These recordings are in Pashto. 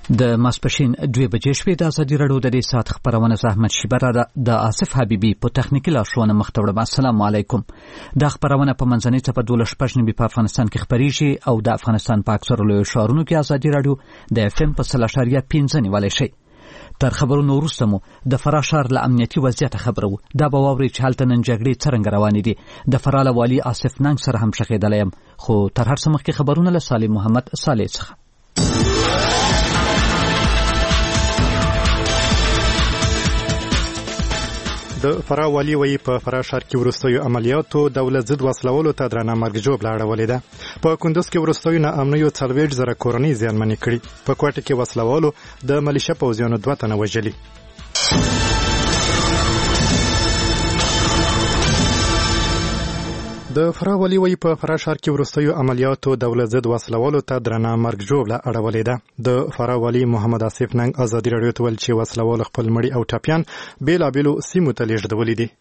د ماسپښین 2 بجې شوې. د ازادي راډیو د دې ساعت خبرونه زحمت شیبره د آصف حبیبي په تخنیکي لارښوونه مخ ته وړم. السلام علیکم. د خبرونه په منځنۍ څپه 12 په افغانستان کې خبريږي او د افغانستان په اکثرو لویو ښارونو کې ازادي راډیو د FM په 0.5 نیولای شي. تر خبرونو وروسته مو د فراه ښار له امنیتي وضعیت خبرو. دا به واورئ چې هلته نن جګړې څرنګه روانې دي. د فراه له والي آصف ننګ سره هم شخېدلی یم، خو تر هر څه مخکې خبرونه له سالم محمد صالح څخه. د فراه والي وایي په فراه ښار کې وروستیو عملیاتو دولت ضد وسلولو ته درنه مرګ ژوبله اړولې ده. په کندوز کې وروستیو ناامنیو 40,000 کورنۍ زیانمنې کړي. په کوټه کې وسلوالو د ملیشه پوځیانو 2 تنه وژلي. د فراه والي وایي په فراه ښار کې وروستیو عملیاتو دولت ضد وسلوالو ته درنه مرګ ژوبله اړولې ده. د فراه والي محمد آصف ننګ ازادي راډیو ته ویل چې وسلوال خپل مړي او ټپیان بیلابیلو سیمو ته لیږدولي دي.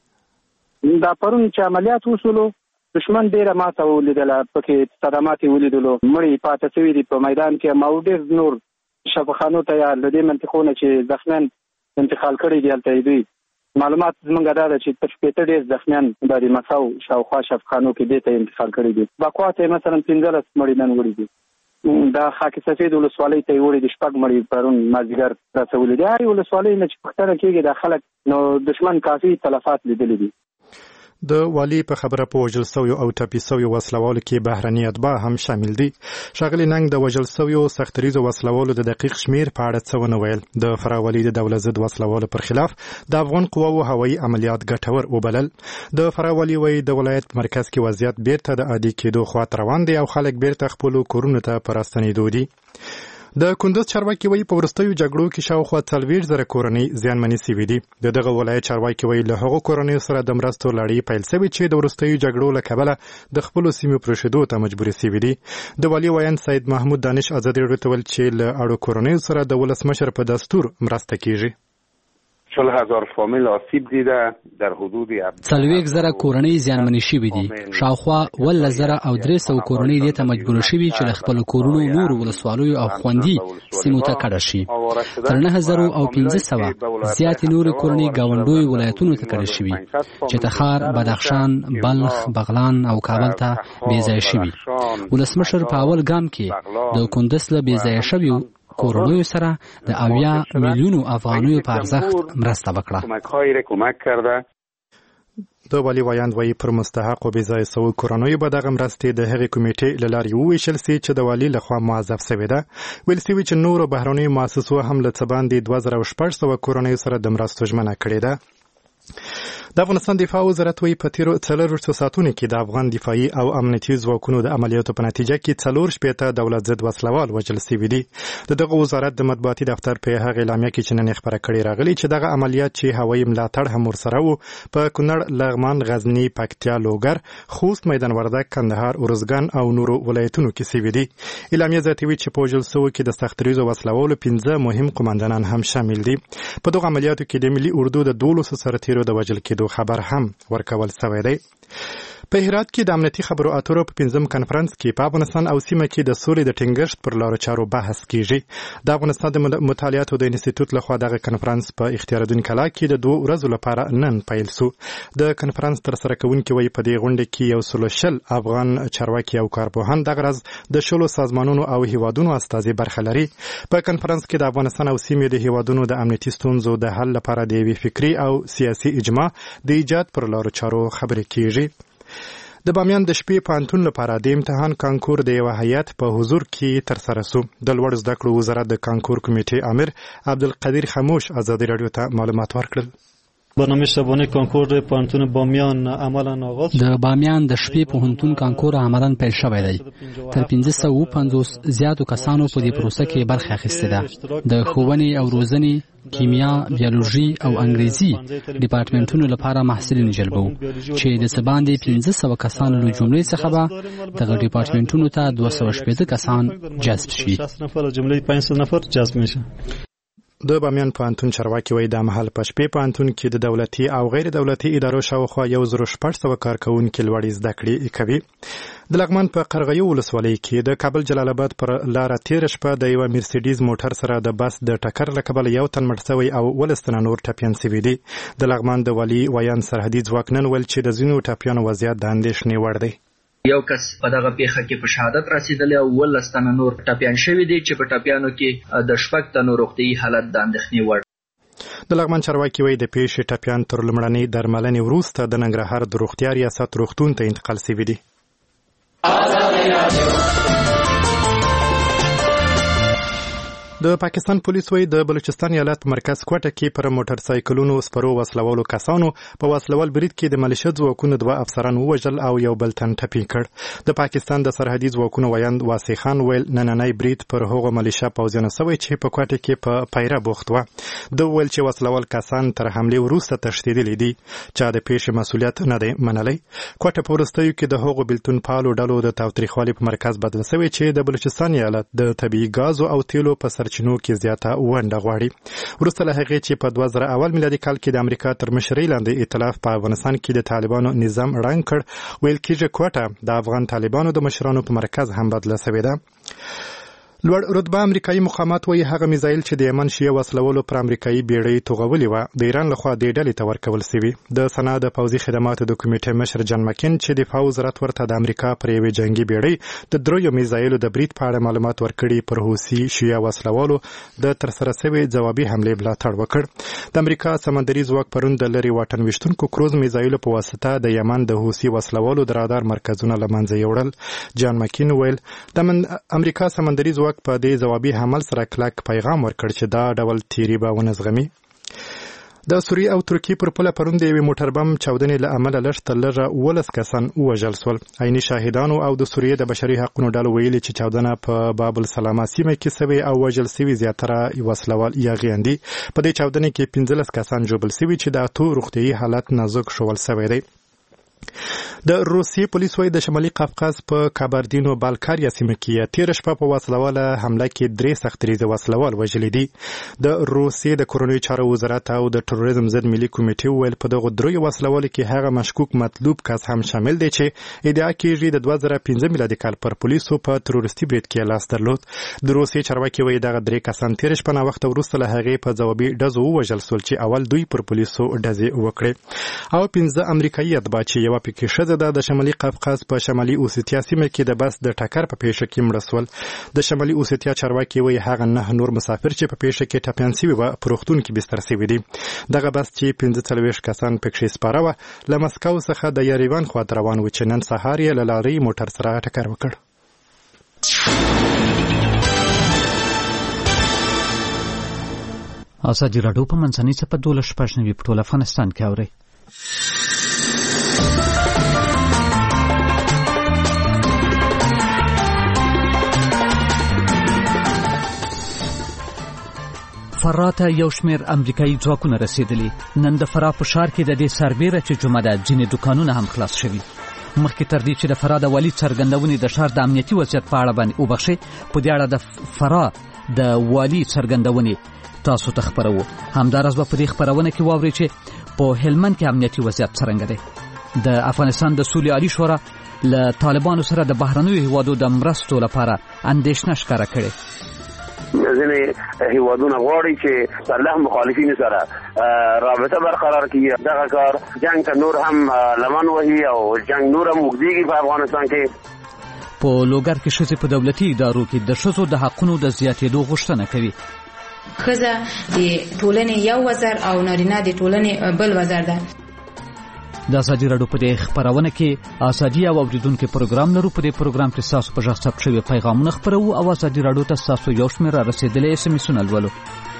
دا پرون چې عملیات وشولو دشمن ډیره ماته ولیدله، پکې صدمات ولیدلو، مړي پاتې شوي دي په میدان کې، او ډېر نور شفاخانو ته یا له دې منطقو نه چې زخمیان انتقال کړي دي هلته دوی معلومات زمونږ دا ده چې تر 50 ډېر زخمیان د مساو شاوخوا شفاخانو کې دې ته انتقال کړي دي. بکوا ته مثلا 15 مړي نن وړي دي. دا خاک سفید ولسوالۍ ته وړي دي 6 مړي پرون مازدیګر رسولي دي. هرې ولسوالۍ نه چې پوښتنه کېږي د خلک نو دشمن کافي تلفات لیدلي دي. د والی په خبره په وژل سویو او ټپي سویو وسلوالو کې بهرني اتباع هم شامل دي. ښاغلي ننګ د وژل سویو سختریزو وسلوالو د دقیق شمیر په اړه څه ونه ویل. د فراه والي د دولت ضد وسلوالو پر خلاف د افغان قواوو هوایي عملیات ګټور وبلل. د فراه والي وایي د ولایت په مرکز کې وضعیت بیرته د عادي کېدو خواته روان دی او خلک بیرته خپلو کورونو ته په راستنېدو دي. د کندوز چارواکي وایي په وروستیو جګړو کې شاوخوا 40,000 کورنۍ زیانمنې سوي دي. دغه ولایت چارواکي وایي له هغو کورنیو سره د مرستو لړۍ پیل سوي چې د وروستیو جګړو له کبله د خپلو سیمو پرېښودو ته مجبورې سوي دي. د والي ویاند سید محمود دانش ازادي راډیو ته ویل چې له اړو کورنیو سره د ولسمشر په دستور مرسته کیږي. 40,000 فامیل آسیب دیده، در حدود 40,000 کورنۍ زیانمنې شوي دي. شاوخوا 10,000 او 300 کورنۍ دې ته مجبور شوي چې له خپل کورونو نور ولسوالیو او خوندي سیمو ته کډه شي. تر 9,000 او 500 زیاتې نورې کورنۍ ګاونډیو ولایتونو ته کډه شوي چې تخار، بدخشان، بلخ، بغلان او کابل ته بېځایه شوي. ولسمشر په اول ګام کې د کندز له بېځایه شویو کورنیو سره د 80 میلیونو افغانیو په ارزښت مرسته وکړه. د والي ویاند وایي پر مستحق او بېځایه سوو کورنیو به دغه مرستې د هغې کمیټې له لارې وویشل سي چې د والي لخوا موظف سوې ده. ویل سوي چې نورو بهرنیو مؤسسو هم له څه باندې 2,600 کورنیو سره د مرستو ژمنه کړې ده. د افغانستان دفاع وزارت وایي په تیرو 4 ساعتونو کې د افغان دفاعي او امنیتي ځواکونو د عملیاتو په نتیجه کې 4 شپېته دولت ضد وسلوال وژل سوي دي. دغه وزارت د مطبوعاتي دفتر په هغه اعلامیه کې چې نن خبره کړې راغلي چې دغه عملیات چې هوایي ملاتړ هم ورسره وو په کونړ، لغمان، غزنی، پکتیا، لوګر، خوست، میدان وردګ، کندهار، ارزګان او نورو ولایتونو کې سوي دي. اعلامیه زیاتوي چې په وژل سوو کې د سختریزو وسلوالو 15 مهم قوماندانان هم شامل دي. په دغه عملیاتو کې د ملي اردو د 12 سرتیرو د وژل کېدو خبر هم ورکول شوی دی. په هرات کې د امنیتي خبرو اترو په 5م کنفرانس کې په افغانستان او سیمه کې د سولې د ټینګښت پر لارو چارو بحث کیږي. د افغانستان د مطالعاتو د انسټیټیوټ لخوا دغه کنفرانس په اختیارالدین کلا کې د 2 ورځو لپاره نن پیل شو. د کنفرانس تر سره کوونکي وایي په دې غونډه کې 120 افغان چارواکي او کارپوهان دغه ورځ د 16 سازمانونو او هیوادونو استازي برخه لري. په کنفرانس کې د افغانستان او سیمې د هیوادونو د امنیتي ستونزو د حل لپاره د یوې فکري او سیاسي اجماع د ایجاد پر لارو چارو خبرې کیږي. د بامیان د شپې پوهنتون لپاره د امتحان کانکور د یوه هیئت په حضور کې ترسره شو. د لوړ زده کړو وزارت د کانکور کمیټې امیر عبدالقدیر خموش ازادي راډیو ته معلومات ورکړل. برنامه شبانه کانکور پوهنتون بامیان عملاً آغاز شد. د بامیان د شپې پوهنتون کانکور عملاً پیل شوی دی. تر 550 زیاتو کسانو په دې پروسه کې برخه اخیستې ده. د ښوونې او روزنې، کیمیا، بیولوژي او انګریزي ډیپارټمنټونو لپاره محصلین جلبو چې د څه باندې 500 کسانو له جملې څخه به دغه ډیپارټمنټونو ته 260 کسان جذب شي. 60 نفر جملې 500 نفر جذب میشه. د بامیان پوهنتون چارواکي وایي د مهال په شپې پوهنتون کې د دولتي او غیر دولتي ادارو شاوخوا 1600 کارکوونکي لوړې زده کړې کوي. د لغمان په قرغیو ولسوالۍ کې د کابل جلال آباد پر لاره تیر شپه د یو مرسيډیز موټر سره د بس د ټکر له کبله یو تن مړ شوی او ولستنه نور ټپیان شوي دي. د لغمان د والي ویان سرحدي ځواک نن ویل چې د ځینو ټپیانو وضعیت د اندېښنې وړ دی. یو کس په دغه پیښه کې په شهادت رسیدلی او 12 تنه نور ټپیان شوي دي چې په ټپیانو کې د 6 تنو روغتیايي حالت د اندېښنې وړ. د لغمان چارواکي وایي د پیښې ټپیان تر لومړنۍ درملنې وروسته د ننګرهار د روغتیا ریاست روغتون ته انتقال شوي دي. د پاکستان پولیس وایي د بلوچستان ایالت مرکز کوټه کې پر موټر سایکلونو سپرو وسلوالو کسانو په وسلوال برید کې د ملیشیا ځواکونو 2 افسران ووژل او یو بل تن ټپي کړ. د پاکستان د سرحدي ځواکونو ویاند واسي خان ویل نننۍ برید پر هغو ملیشیا پوځیانو سوی چې په کوټه کې په پیره بوخت و. د ویل چې وسلوال کسان تر حمله وروسته تښتیدلي دي چې د پیښې مسؤلیت نه دی منلی. کوټه په وروستیو کې د هغو بلتون پالو ډلو د تاوتریخوالي په مرکز بدل شوی چې د بلوچستان ایالت د طبیعي غازو او تیلو په سرچینو کې زیاته ونډه غواړي. وروسته له هغې چې په 2001 میلادي کال کې د امریکا تر مشرۍ لاندې ائتلاف په افغانستان کې د طالبانو نظام ړنګ کړ، ویل کېږي کوټه د افغان طالبانو د مشرانو په مرکز هم بدله شوې ده. لوړ رتبه امریکایي مقامات وایي هغه میزایل چې د یمن شیعه وسلوالو پر امریکایي بیړۍ توغولي وه د ایران لخوا دې ډلې ته ورکول شوي. د سنا د پوځي خدماتو د کمیټې مشر جان مکین چې دفاع وزارت ورته د امریکا پر یوې جنګي بیړۍ د 3 میزایلو د برید په اړه معلومات ورکړي پر حوثي شیعه وسلوالو د ترسره شوې ځوابي حملې ملاتړ وکړ. د امریکا سمندري ځواک پرون د لرې واټن ویشتونکو کروز میزایلو په واسطه د یمن د حوثي وسلوالو د رادار مرکزونه له منځه یوړل. جان مکین ویل د امریکا سمندري ځواک په دې ځوابي حمل سره کلک پیغام ورکړ چې دا ډول تیری به ونه زغمي. د سوریې او ترکیې پر پوله پرون د یوې موټر بم چاودنې له امله لږ تر لږه 12 کسان ووژل شول. عیني شاهدانو او د سوریې د بشري حقوقو ډلو ویلي چې چاودنه په باب السلامه سیمه کې شوې او وژل شوي زیاتره وسلوال یاغیان دي. په دې چاودنې کې 15 کسان ژوبل شوي چې د 8 روغتیايي حالت نازک شول شوی دی. د روسیې پولیس وایي د شمالي قفقاز په کاباردینو بالکاریا سیمه کې تیر شپه په وسلواله حمله کې 3 سختریزه وسلوال وژلي دي. د روسیې د کورنیو چارو وزارت او د تروریزم ضد ملي کمیټې ویل په دغه 3 وسلوالو کې هغه مشکوک مطلوب کس هم شامل دی چې ادعا کیږي د 2015 میلادي کال پر پولیسو په تروریستي برید کې لاس درلود. د روسیې چارواکي وایي دغه 3 کسان تیر شپه نه وخت وروسته له هغې په ځوابي ډزو ووژل شول چې اول دوی پر پولیسو ډزې وکړې. او 15 امریکایي اتباع چې یوه پکې ښځه ده د شمالي قفقاز په شمالي اوسیتیا سیمه کې د بس د ټکر په پیښه کې مړه شول. د شمالي اوسیتیا چارواکي وایي هغه 9 نور مسافر چې په پیښه کې ټپیان شوي وه په روغتون کې بستر شوي دي. دغه بس چې 45 کسان پکې سپاره وه له مسکو څخه د یریوان خواته روان و چې نن سهار یې له لارۍ موټر سره ټکر وکړ. ازادي راډیو په منځنۍ څپه 12 په ټول افغانستان کې اوري. فراه ته یو شمېر امریکایي ځواکونه رسېدلي. نن د فراه په ښار کې د دې سربیره چې جمعه ده ځینې دوکانونه هم خلاص شوي. مخکې تر دې چې د فراه د والي څرګندونې د ښار د امنیتي وضعیت په اړه باندې وبخښئ په دې اړه د فراه د والي څرګندونې تاسو ته خپروو. همداراز به په دې خپرونه کې واورئ چې په هلمند کې امنیتي وضعیت څرنګه دی. د افغانستان د سولې عالي شورا له طالبانو سره د بهرنیو هیوادو د مرستو لپاره اندېښنه ښکاره کړې. ځینې هیوادونه غواړي چې صالح مخالفینو سره رابطه برقرار کړي. دغه کار جنگ ته نور هم لمن وهي او جنگ نور هم وګړي په افغانستان کې. په لوګر کې ښځې په دولتي ادارو کې د ښځو د حقونو د زیاتېدو غوښتنه کوي. ښځه د ټولنې یو وزر او نارینه د ټولنې بل وزر ده. د ازادي راډیو په دې خپرونه کې ازادي او اوریدونکو پروګرام لرو. په دې پروګرام کې تاسو په ژغ ثبت شوی پیغامونه خپرو او ازادي راډیو ته تاسو یو شمېر رسیدلې اس ام اسونه لولو.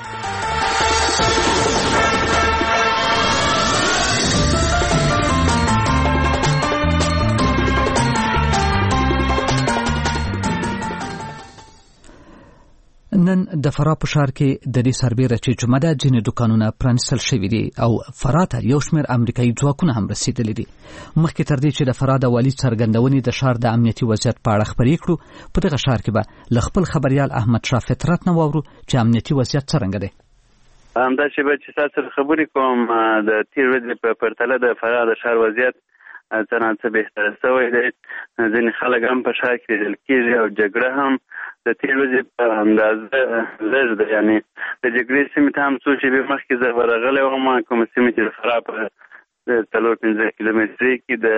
نن د فراه په ښار کې د دې سربیره چې جمعه ده ځینې دوکانونه پرانیستل شوي دي او فراه ته یو شمېر امریکایي ځواکونه هم رسېدلي دي. مخکې تر دې چې د فراه د والي څرګندونې د ښار د امنیتي وضعیت په اړه خپرې کړو په دغه ښار کې به له خپل خبریال احمد شاه فطرت نه واورو چې امنیتي وضعیت څرنګه دی. همدا چې تاسو خبرې کوم د تیر ورځې په پرتله د فراه د ښار وضعیت څه بهتر شوی دی. ځینې خلک هم په ښار کې لیدل کېږي او جګړه هم د تیر ورځې په اندازه لږ ده. یعنې د جګړې سیمې ته هم څو شېبې مخکې زه ورغلی وم، کومه سیمه چې د فراه په 4-5 کیلومترۍ کې د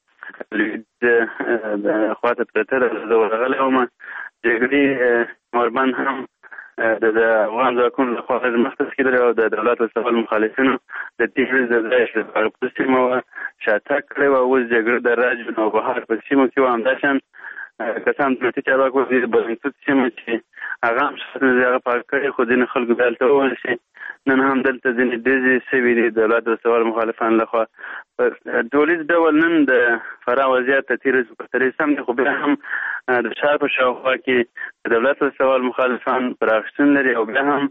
لویدیځ د خواته پرته ده، زه ورغلی وم. جګړې کمربند هم د افغان ځواکونو لخوا مخته کېدلی او د دولت او سوال مخالفینو د تیر ورځې د ځای په سیمه وه شاتګ کړی وه. اوس جګړه د راج او نوبهار په سیمو کې وه. همداشان کسان دولتي چارواکو د بلنسود سیمه چې هغه هم شاتل هغه پاک کړی، خو ځینې خلکو بیا هلته وویل شي نن هم دلته ځینې ډزې شوي دي دولت او سوال مخالفانو لخوا. په ټولیز ډول نن د فراه وضعیت د تېر ورځې په پرتله سم دی، خو بیا هم د ښار په شاوخوا کې د دولت او سوال مخالفان پراخ شتون لري او بیا هم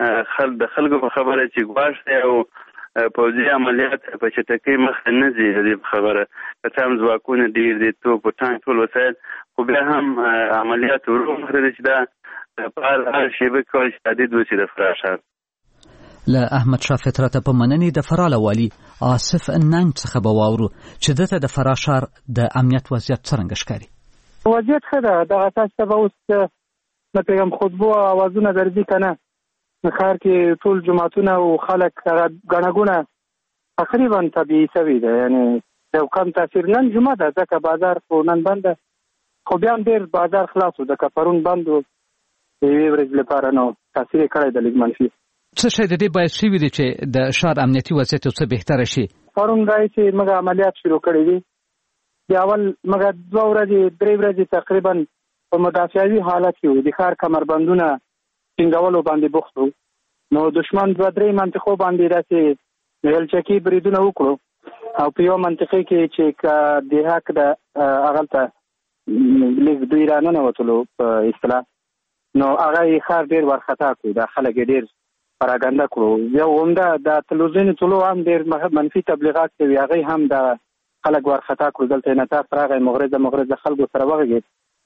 د خلکو په خبره چې ګواښ دی او پوځي عملیات په چټکۍ مخته نه ځي. د دې په خبره که څه هم ځواکونه ډېر دي، توپ او ټانک ټول وسایل، خو بیا هم عملیات ورو مخته دي چې دا په هر شیبه کولی چې تهدید وشي د فراه ښار. له احمد شاه فطرته په مننې د فراه له والي آصف ننګ څخه به واورو چې دته د فراه ښار د امنیت وضعیت څرنګه ښکاري. وضعیت ښه ده. دغه تاسو ته به اوس د پیغام خطبو اوازونه درځي که نه. ښار کې ټول جوماتونه او خلک ګڼه ګوڼه تقریبا طبیعي شوې ده. یعنې یو کم تاثیر نن جمعه ده ځکه بازار خو نن بند ده، خو بیا هم ډېر بازار خلاص و ځکه پرون بند و د یوې ورځې لپاره. نو تاثیر یې کړی ده لږ منفي. څه شی د دې باعث شوي دي چې د ښار امنیتي وضعیت یو څه بهتره شي؟ پرون راهیسې موږ عملیات شروع کړي دي. د اول موږ 2 ورځې 3 ورځې تقریبا په مدافعوي حالت کې وو. د ښار کمربندونه ټینګولو باندې بوخت وو. نو دشمن 2-3 منطقو باندې داسې هلچکي بریدونه وکړو او په یو منطقې کې چې د حق د هغلته لږ دوی راننوتلو په اصطلاح، نو هغه یې ښار ډېر وارخطا کړو. دا خلک یې ډېر پراګنده کړو. یو عمده د تلویزیون طلوع هم ډېر منفي تبلیغات کوي، هغه هم د خلک وارخطا کړو. دلته انعطاف راغی، مغرضه خلکو سره وغږېد.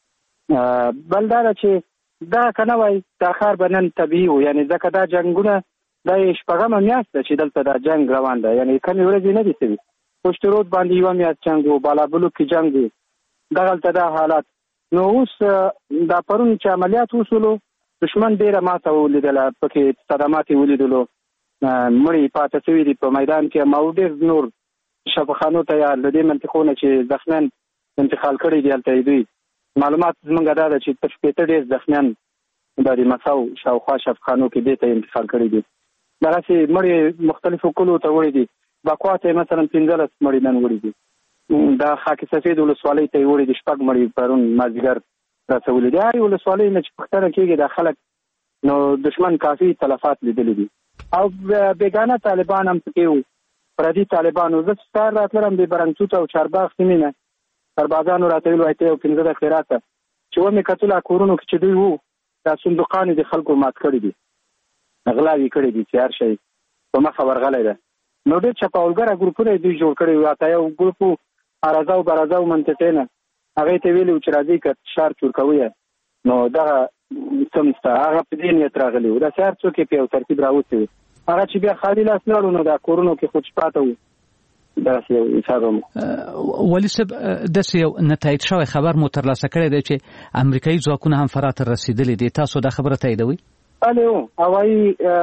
بل دا ده چې دا که نه وای دا ښار به نن طبیعي و. یعنې ځکه دا جنګونه دا یې 6مه میاشت ده چې دلته دا جنګ روان ده. یعنې کمې ورځې نه دي شوي. پشت رود باندې 1 میاشت جنګ و، بالابلوک کې جنګ و، دغلته دا حالات. نو اوس دا پرون چې عملیات وشولو دشمن ډېره ماته ولیدله، پکې صدمات یې ولیدلو، مړي پاته شوي دي په میدان کې. او ډېر نور شفاخانو ته یا له دې منطقو نه چې زخمیان انتقال کړي دي هلته دوی معلومات زمونږ دا ده چې تر 15 ډېر زخمیان د مسو شاوخوا شفاخانو کې دې ته انتقال کړي دي. دغسې مړي مختلفو کلو ته وړي دي. بکوا ته مثلا 15 مړي نن وړي دي. دا خاک سفید ولسوالۍ ته یې وړي دي 6 مړي پرون مازدیګر رسولي دي. هرې ولسوالۍ نه چې پوښتنه کېږي دا خلک نو دشمن کافي تلفات لیدلي دي. او بېګانه طالبان هم پکې وو، پردي طالبان وو. زه چې سهار راتلم د برنګتوت او چارباغ سیمې نه سربازانو راته ویل وایي ته یو 15 دقیقې راته چې ومې کتل کورونو کې چې دوی وو دا صندوقان د خلکو مات کړي دي، غلاوې کړي دي چې هر شی په مخه ورغلی ده. نو ډېر چپاولګره ګروپونه دوی جوړ کړي وو. حتی یو ګروپ وو ارزه او برزه او منطقې نه، هغې ته ویلي وو چې راځئ که ښار چور کوئ نو دغه څه نشته. هغه په دې نیت راغلي وو. داسې هر څوک یې په یو ترتیب راوستي وو. هغه چې بیا خالي لاس لاړو نو دا کورونو کې خود پاته وو. داسې یو حساب هم والي صاحب داسې یو نتایج شوی خبر مو ترلاسه کړی دی چې امریکایي ځواکونه هم فراه ته رسېدلي دي. تاسو دا خبره تاییدوئ؟ بلې هو، هوایي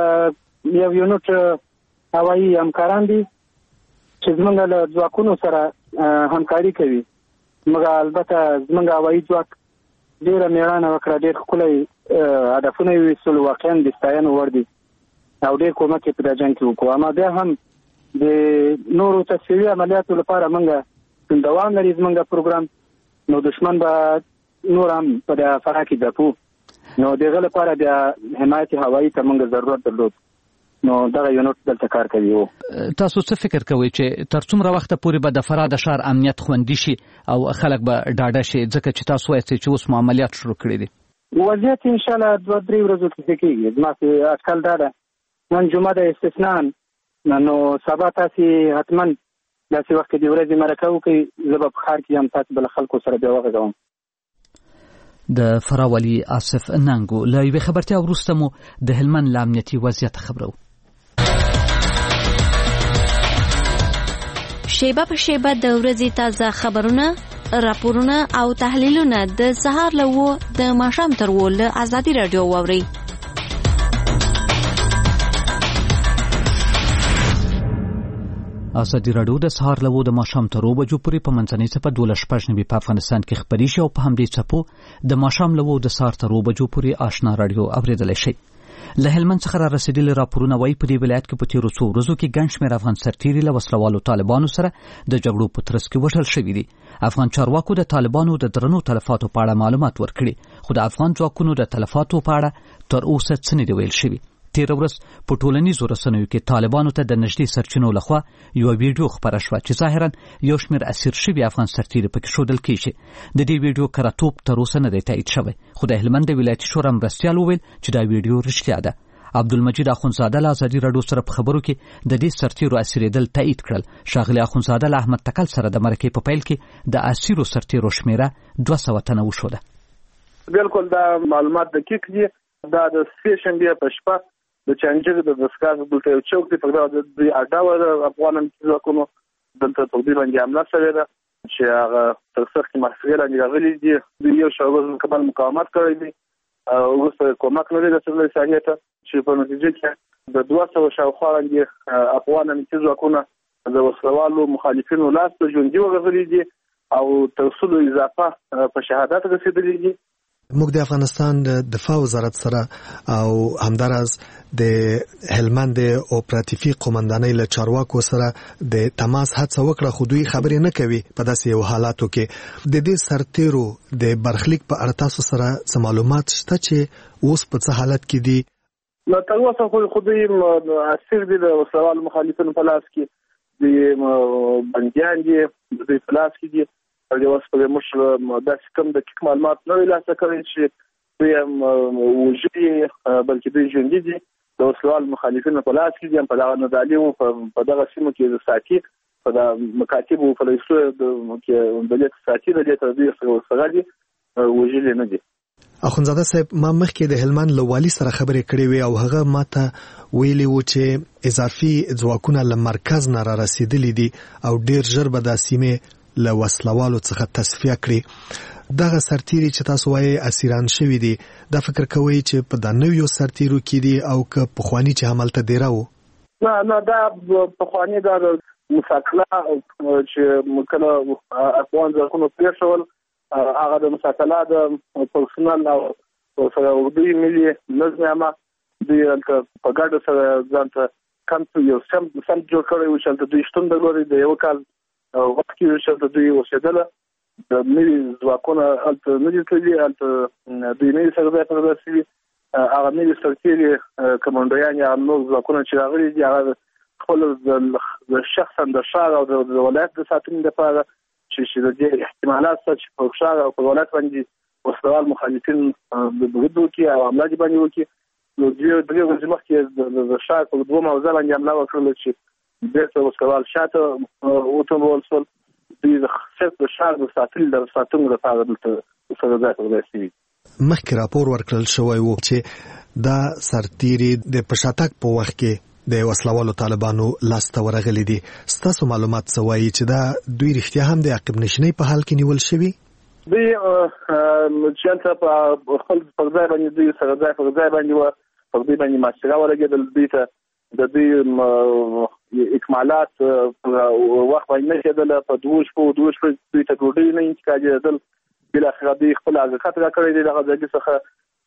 یو یونټ هوایي همکاران دي چې زمونږ له ځواکونو سره همکاري کوي. موږ البته زمونږ هوایي ځواک ډېره مېړانه وکړه، ډېر ښکلی هدفونه یې ویستلو، واقعا د ستاینو وړ دي او ډېر کومک یې په دا جنګ کې وکړو. اما بیا هم د نورو تصفیوي عملیاتو لپاره موږ دوام لري زمونږ پروګرام. نو دشمن به نور هم په د فراه کې ځپو، نو دغه لپاره بیا حمایت هوایي ته موږ ضرورت درلود. نو دغه یونټ دلته کار کوي. تاسو څه فکر کوئ چې تر څومره وخته پورې به د فراه د ښار امنیت خوندي شي او خلک به ډاډه شي، ځکه چې تاسو وایئ چې اوس مو عملیات شروع کړي دي؟ وضعیت انشاءالله 2-3 ورځو کې کېږي. زما اټکل دا ده نن جمعه د استثناء، نو سبا تاسې حتما داسې وخت کې د ورځې مرکه وکړئ. زه به په ښار کې یم، تاسې به له خلکو سره بیا وغږوم. د فراه والي آصف ننګ له یوې خبرتیا وروسته مو د هلمند له امنیتي وضعیت خبرو. شیبه په شیبه د ورځې تازه خبرونه، راپورونه او تحلیلونه د سهار له 9 د ماښام تر 10 له ازادي رادیو واورئ. ازادي رادیو د سهار له 9 د ماښام تر 10 بجو پورې په منځنۍ څپه 12 په افغانستان کې خبري شي او په همدې څپو د ماښام له 9 د سهار تر 10 بجو پورې آشنا رادیو اوریدلای شي. له هلمند څخه را رسیدلي راپورونه وايي په دې ولایت کې په تیرو څو ورځو کې ګڼ شمېر افغان سرتیري له وسلوالو طالبانو سره د جګړو په ترڅ کې وژل شوي دي. افغان چارواکو د طالبانو د درنو تلفاتو په اړه معلومات ورکړي، خو د افغان ځواکونو د تلفاتو په اړه تر اوسه څه نه دی ویل شوي. تیر ورځ په ټولنیزو رسنیو کې طالبانو ته د نږدې سرچینو لخوا یو ویډیو خپره شوه چې ظاهرا یو شمېر اسیر شوي افغان سرتیري پکې ښودل کېږي. د دې ویډیو کراتوب تر اوسه نه دی تایید شوی، خو د هلمند د ولایتي شورا مرستیال وویل چې دا ویډیو رښتیا ده. عبدالمجید اخونزاده له ازادي رادیو سره په خبرو کې د دې سرتیرو اسیرېدل تایید کړل. ښاغلي اخونزاده له احمد تکل سره د مرکې په پیل کې د اسیرو سرتیرو شمېره 200 تنه وښوده. بالکل دا معلومات دقیق دي. دا د سې شنبې په شپه د چانجر د دسکاز دلته یو چوک دی، په دغه د اډاوه افغانان چې ځواکونو دلته په دې باندې حمله شوې ده چې هغه تر سخت محاصرې لاندې راغلي دي. دوی یو شاوز مکمل مقاومت کړی دی او وروسته کومک نه دی رسېدلی ساحې ته، چې په نتیجه کې د 200 شاوخوا باندې افغان امنیتي ځواکونه د وسلوالو مخالفینو لاس ته ژوندي وغځلي دي او تر 100 اضافه په شهادت رسېدلي دي. موږ د افغانستان د دفاع وزارت سره او همدارس د هلمند اپراتیفي قومندانۍ له چارواکو سره د تماس هڅه وکړه، خو دوی خبرې نه کوي. په داسې یو حالاتو کې د دې سرتیرو د برخلیک په اړه تاسو سره څه معلومات شته چې اوس په څه حالت کې دي؟ نو تر اوسه خو دوی اسیر دي، د وسلوال مخالفینو په لاس کې د بندیان دي، د دوی په لاس کې دي. او یو څه په موږ داسې کوم دقیق معلومات نه لاسته کړی چې دوی هم وژلي، بلکې دوی ژوندي دي، د وسلوال مخالفینو په لاس کې دي. په دغه نادالي په دغه سیمو کې د ساتي په د مکاتبو فلسطو کې د لیک ساتي د دې تر دوی سره دي وژلي نه دي. اخونزاده صاحب، ما مخکې د هلمند له والي سره خبرې کړې وې او هغه ماته ویلي و چې اضافي ځواکونه له مرکز نه را رسېدلي دي او ډېر ژر به دا سیمې له وسلوالو څخه تصفیه کړي. دغه سرتیري چې تاسو وایي اسیران شوي دي، دا فکر کوئ چې په دا نویو سرتیرو کې دي او که پخواني چې همالته دیره وو؟ نه دا پخواني دا مساکله چې کله افغان ځواکونو پرېښول، هغه د مساکله د پرسونل او سره دوی ملي نظم عامه دوی هلته په ګډه سره ځان ته کمپ یو سم جوړ کړی و چې هلته دوی شتون درلودی. د یو کال وخت کې چې دوی اوسېدله، د نوي ځواکونه هلته نه دي تللي، هلته دوی نوي سره ځای ته رسېدلي. هغه نوي سرتیري کمانډویان یا نور ځواکونه چې راغلي دي، هغه خپل شخصا د ښار او د ولایت د ساتنې لپاره چې د دې احتمالات شته چې په ښار او په ولایت باندې وسلوال مخالفین برید وکړي او حمله دې باندې وکړي. نو درې ورځې مخکې د ښار په 2 موضوع باندې حمله وکړله چې بیرته وسلوال شاته وټومول شول. دوی د صرف د ښار د ساتنې لپاره دلته سره ځای ته ورسېدي. مخکې راپور ورکړل شوی و چې دا سرتیري د پشاتک په وخت کې د وسلوالو طالبانو لاسته ورغلي دي. ستاسو معلومات څه وایي چې دا دوی رښتیا هم د عقب نشینۍ په حال کې نیول شوي؟ دوی چې هلته په خپل پر ځای باندې دوی سره ځای پر ځای باندې وه، پر دوی باندې محاصره ولګېدل. دوی ته د دوی اکمالات وخت باندې نه کېدله. په 2 شپو دوی ته ډوډۍ نه انتقالېدل. بالاخره دوی خپل حقیقت را کړی دی دغه ځای څخه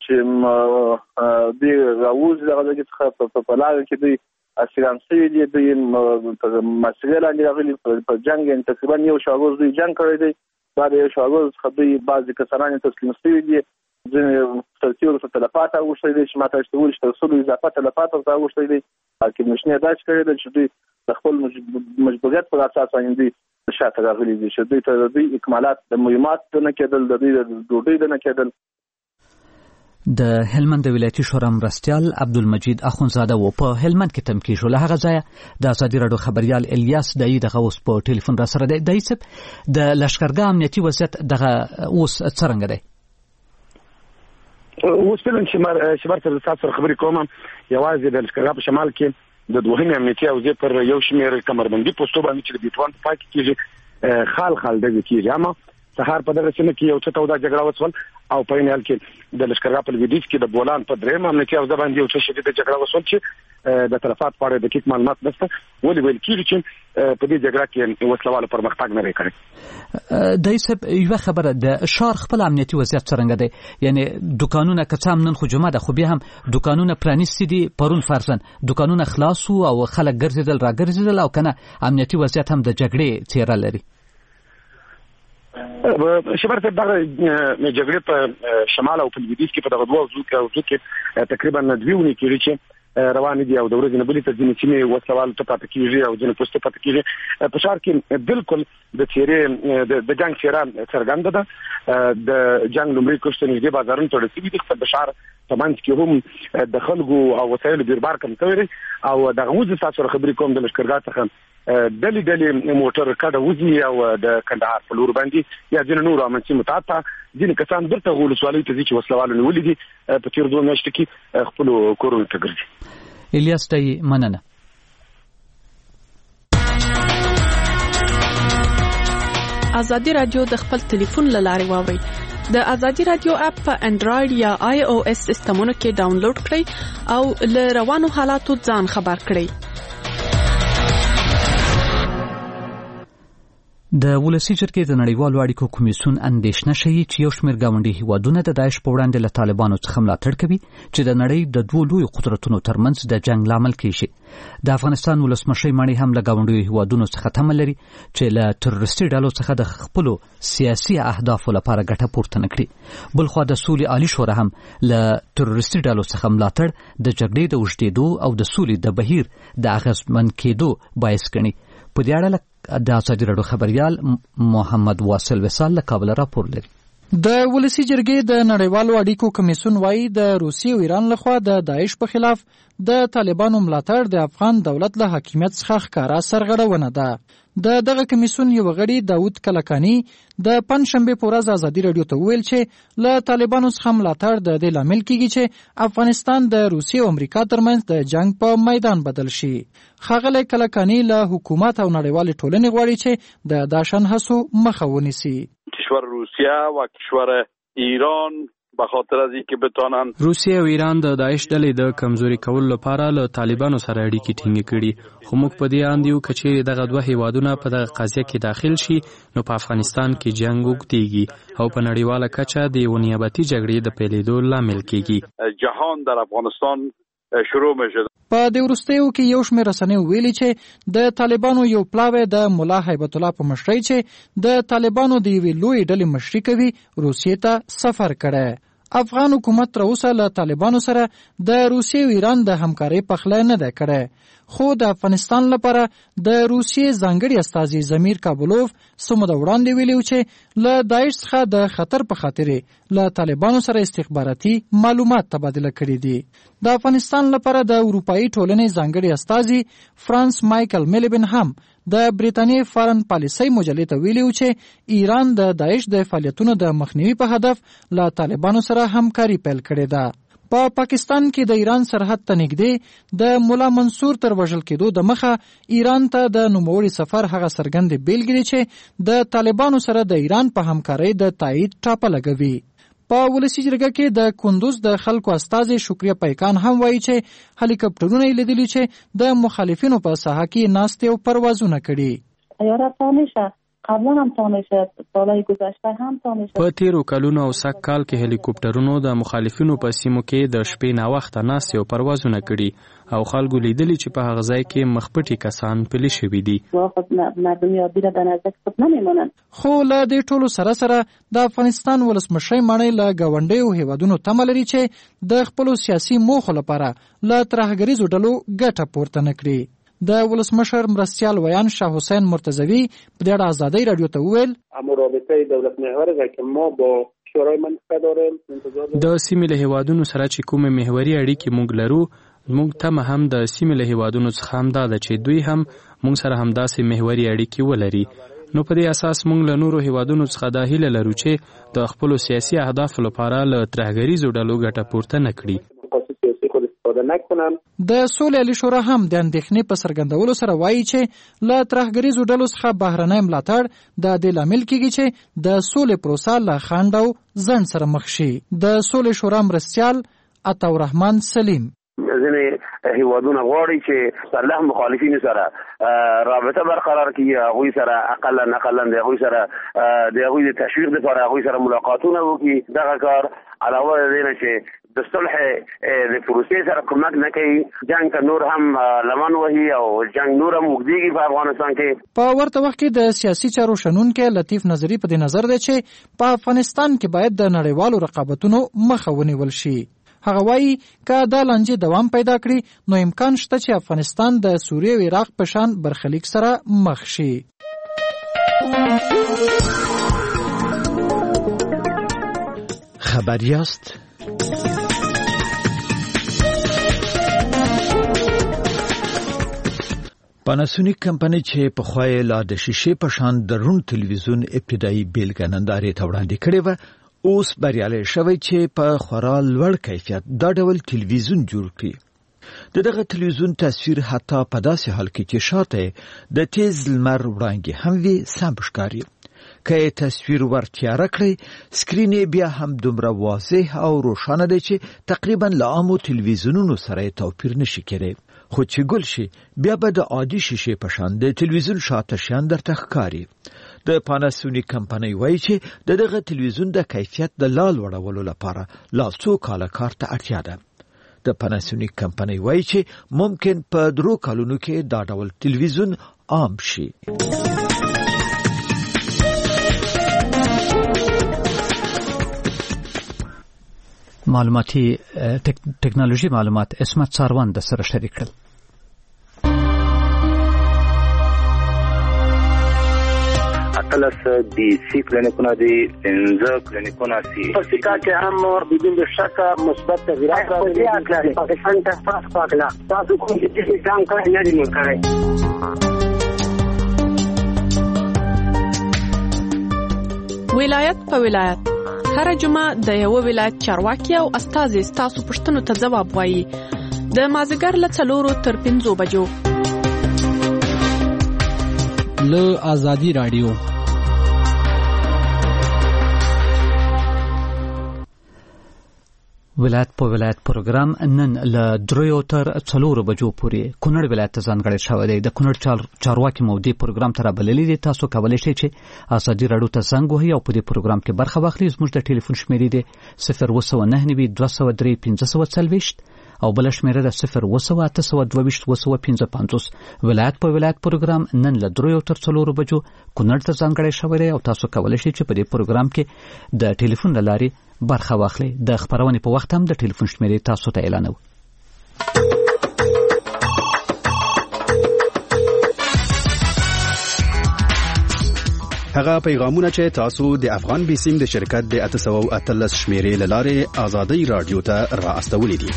چې دوی راوځي دغه ځای څخه په لاره کې دوی اسیران شوي دي. دوی محاصرې لاندې راغلي په جنګ، یعنې تقریبا یو شاروز دوی جنګ کړی دی. دا د یو شاروز څخه دوی بعضې کسانان تسلیم شوي دي. ځینې سرتیرو ته تلفات اوښتی دی چې ما ته ویل چې تر 100 اضافه تلفات ورته اوښتی دی. حاکم نشینۍ داسې کړی دی چې دوی د خپل مجبوریت پر اساس باندې دوی شاته راغلي دي چې دوی ته د دوی اکمالات د مهمات نه کېدل، د دوی د ډوډۍ نه کېدل. د هلمند ولایتي شورا مرستیال عبدالمجید اخونزاده و په هلمند کې تم کې شو. له هغه ځایه د ازادي رادیو خبريال الیاس دای دغه اوس په ټلیفون را سره دی. دای صاحب، د لشکرګاه امنیتي وضعیت دغه اوس څرنګه دی؟ اوس فلم چې مرته تاسو سره خبرې کوم، یوازې د لشکرګاه په شمال کې د دوهمې امنیتي حوزې پر یو شمېر کمربندي پوسټو باندې چې د بیټوان په پای کې کېږي خال ډزې کېږي. اما سهار په دغه سیمه کې یو څه توده جګړه وشول او په عین حال کې د لشکرګاه په لویدیځ کې د بولان په درېیم امنیتي حوزه باندې یو څه شدیده جګړه وشول چې د تلفات په اړه دقیق معلومات نشته. ولې ویل کېږي چې په دې جګړه کې وسلوالو پرمختګ نه کړی. دایسب یو خبره د شهر خپل امنیتي وضعیت څنګه دی؟ یعنی دکانونه کڅام نن خو جمعه ده خو بیا هم دکانونه پرانیستي دي، پرون فرضاً دکانونه خلاص او خلک ګرځیدل راګرځیدل او کنه امنیتي وضعیت هم د جګړې څیره لري. شبر ته دغه جګړې په شمال او په لویدیځ کې په دغه دوه حوزو کې تقریبا 2 ونې کېږي چې روان دي او د ورځې نه بلې ته ځینې سیمې وسلوالو ته پاتې کېږي او ځینې پوسټې پاتې کېږي. په ښار کې بالکل د څیرې د جنګ څیره څرګنده ده. د جنګ لومړی کښت نږدې بازارونو تړل شوي دي. د ښار په منځ کې هم د خلکو او وسایلو بیربار کم شوی دی او دغه وځي تاسو سره خبرې کوم د لشکرګاه څخه ډلې موټر کډه وځي او د کندهار په لور باندې یا ځینې نور امنیتي متعهد ځینې کسان درته ولسوالۍ ته ځي چې وسلوالو نیولي دي په تېرو 2 میاشتو کې خپلو کورونو ته ګرځي. الیاس ته مننه. ازادي رادیو د خپل ټلیفون له لارې واورئ. د ازادي رادیو اپ په انډراید یا آی او اس سیسټمونو کې ډاونلوډ کړئ او له روانو حالاتو ځان خبر کړئ. د ولسی جرګې د نړیوالو اړیکو کمیسیون اندېښنه شوي چې یو شمېر ګاونډي هیوادونه د داعش په وړاندې له طالبانو څخه ملاتړ کوي چې د نړۍ د 2 لوی قدرتونو ترمنځ د جنگ لامل کیږي. د افغانستان ولسمشر مانی هم له ګاونډي هیوادونو څخه تمه لري چې له تروریستي ډلو څخه د خپل سیاسي اهدافو لپاره ګټه پورته نکړي. بلخو د سولې عالی شورا هم له تروریستي ډلو څخه ملاتړ د جګړې د اوږدېدو او د سولې د بهیر د اغېزمن کېدو باعث ګڼي. په دې اړه د ازادي راډیو خبريال محمد واصل وصال له کابل راپور لري. د ولسی جرګې د نړیوالو اړیکو کمیسیون وايي د روسیې او ایران لخوا د داعش په خلاف د طالبانو ملاتړ د افغان دولت له حاکمیت څخه ښکارا سرغړونه ده. دغه کمیسیون یو غړي داود کلکانی د پنځشنبه په ورځ ازادي راډیو ته ویل چې له طالبانو څخه ملاتړ د دې لامل کیږي چې افغانستان د روسیې او امریکا ترمنځ د جنگ په میدان بدل شي. ښاغلی کلکانی له حکومت او نړیوال ټولنې غواړي چې د داشن هڅو مخه ونیسي. کشور روسیه و کشور ایران به خاطر از اینکه بتونن روسیه او ایران د داعش ډلې د کمزوري کولو لپاره له طالبانو سره اړیکې ټینګې کړي، خو موږ په دې اند یو چې دغه 2 هیوادونه په دغه قضیه کې داخل شي نو په افغانستان کې جنگ وګټيږي او په نړیواله کچه د یو نیابتي جګړې د پیلېدو لامل کیږي. جهان در افغانستان شروع میشه. په دې وروستیو کې یو شمېر رسنیو ویلي چې د طالبانو یو پلاوی د مولا هیبت الله په مشرۍ چې د طالبانو د یوې لوی ډلې مشري کوي روسیې ته سفر کړی. افغان حکومت تر اوسه له طالبانو سره د روسیې او ایران د همکارۍ پخلی نه دی کړی، خو د افغانستان لپاره د روسیې ځانګړي استازي زمیر کابلوف سموده وړاندې ویلي چې له داعش څخه د خطر په خاطرې له طالبانو سره استخباراتي معلومات تبادله کړي دي. د افغانستان لپاره د اروپایي ټولنې ځانګړي استازي فرانس مایکل میلیبن هم د بریتانیې فارن پالیسۍ مجلې ته ویلي چې ایران د داعش د فعالیتونو د مخنیوي په هدف له طالبانو سره همکاري پیل کړې ده. په پاکستان کې د ایران سرحد ته نږدې د مولا منصور تر وژل کېدو د مخه ایران ته د نوموړي سفر هغه څرګندې بیلګې دي چې د طالبانو سره د ایران په همکارۍ د تایید ټاپه لګوي. په ولسی جرګه کې د کندوز د خلکو استازي شکریه پیکان هم وایي چې هلیکاپټرونه یې لیدلي چې د مخالفینو په ساحه کې ناستې او پروازونه کړي. قبلا هم تعمیر شد، سالهای گذشته هم تعمیر شد. په تیرو کلونو او سږ کال کې هلیکوپټرونو د مخالفینو په سیمو کې د شپې ناوخته ناستې او پروازونه کړي او خلکو لیدلي چې په هغه ځای کې مخپټي کسان پلي شوي دي. مردم یادی را در نظر خود نمیمانند. خو له دې ټولو سره د افغانستان ولسمشر مانی له ګاونډیو هیوادونو تمه لري چې د خپلو سیاسي موخو لپاره له ترهګریزو ډلو ګټه پورته نه کړي. د ولسمشر مرستیال ویان شاه حسین مرتضوی په دې اړه ازادي رادیو ته وویل امر رابطه دولت محوره ده که ما با شورای منطقه داریم. د سیمې له هیوادونو سره چې کومه محوري اړیکې موږ لرو، موږ ته هم د سیمې له هیوادونو څخه هم دا ده چې دوی هم موږ سره همداسې محوري اړیکې ولري. نو په دې اساس موږ له نورو هیوادونو څخه دا هیله لرو چې د خپل سیاسي اهداف لپاره له ترهګریزو ډلو ګټه پورته نه کړي. استفاده نکنن. د سولې علی شورا هم د اندېښنې په څرګندولو سره وایي چې له ترهګریزو ډلو څخه بهرنی ملاتړ د دې لامل کیږي چې د سولې پروسه له خنډ او ځنډ سره مخ شي. د سولې شورا مرستیال عطاالرحمن سلیم ځینې هیوادونه غواړي چې صالح مخالفینو سره رابطه برقرار کړي، هغوی سره اقلا د هغوی سره د هغوی د تشویق لپاره هغوی سره ملاقاتونه وکړي. دغه کار علاوه د دې نه چې د صلح د پروسې سره کومک نه کوي، جنگ ته نور هم لمن وهي او جنگ نور هم وګديږي په افغانستان کې. په ورته وخت کې د سیاسي چارو شنونکو لطیف نظری په دې نظر دی چې په افغانستان کې باید د نړیوالو رقابتونو مخه ونیول شي. هغه وایي که دا لانجې دوام پیدا کړي نو امکان شته چې افغانستان د سوریې او عراق په شان برخلیک سره مخ شي. خبر یاست؟ پاناسونیک کمپنۍ چې په خوای لا د شیشې په شان د روڼ تلویزیون ابتدایي بیلګه نندارې ته وړاندې کړې و، اوس بریالي شوی چې په خورا لوړ کیفیت دا ډول تلویزیون جوړ کړي. دغه تلویزیون تصویر حتی په داسې حال کې چې شاته د تیز لمر وړانګې هم وي سم ښکاري. که تصویر ورتیاره کړئ سکرین بیا هم دومره واضح او روښانه دی چې تقریبا له عامو تلویزیونونو سره توپیر نشي کېدی. خو چې ګل شي بیا به د عادي شیشې په شان د تلویزیون شاته شیان درته ښکاري. د پاناسونیک کمپنۍ وایي چې دغه تلویزیون د کیفیت د لا لوړولو لپاره لا څو کاله کار ته اړتیا ده. د پاناسونیک کمپنۍ وایي چې ممکن په 3 کلونو کې دا ډول تلویزیون عام شي. معلوماتي ټکنالوژي معلومات اسمت ساروان د سره شریک کړل. اتلس دی سی کلینیکونه دی 15 کلینیکونه سی په سکا کې هم بدون شک مثبت تغیرات راغلي. پاکستان ته تاسو پاکلا تاسو کوم چې ځان کړی نه دی مکړی. ولایت په ولایت هر جمعه د یو ولایت چارواکي او استازي تاسو پښتنو ته ځواب وایي. د مازیګر له 4 تر 5 بجو له آزادی رادیو. ولایت په ولایت پروګرام نن له 3 تر 4 بجو پورې کونړ ولایت ته ځانګړی شوی دی. د کونړ چارواکي مودې پروګرام ته رابللي دي. تاسو کولی شئ چې آزادي رادیو ته زنګ وهئ او په دې پروګرام کې برخه واخلئ. زموږ د ټلیفون شمیرې دی 02992031540 او بل شمیره د 0282225. ولایت په ولایت پروګرام نن له 3 تر 4 بجو کونړ ته ځانګړی شوی دی او تاسو کولی شئ چې په دې پروګرام کې د ټلیفون له لارې برخه واخلئ. د خبرونې په وخت هم د ټلیفون شمیرې تاسو ته اعلانوو. هغه پیغامونه چې تاسو د افغان بیسیم د شرکت د 813 شمیرې لاره آزادی رادیو ته را استولې دي.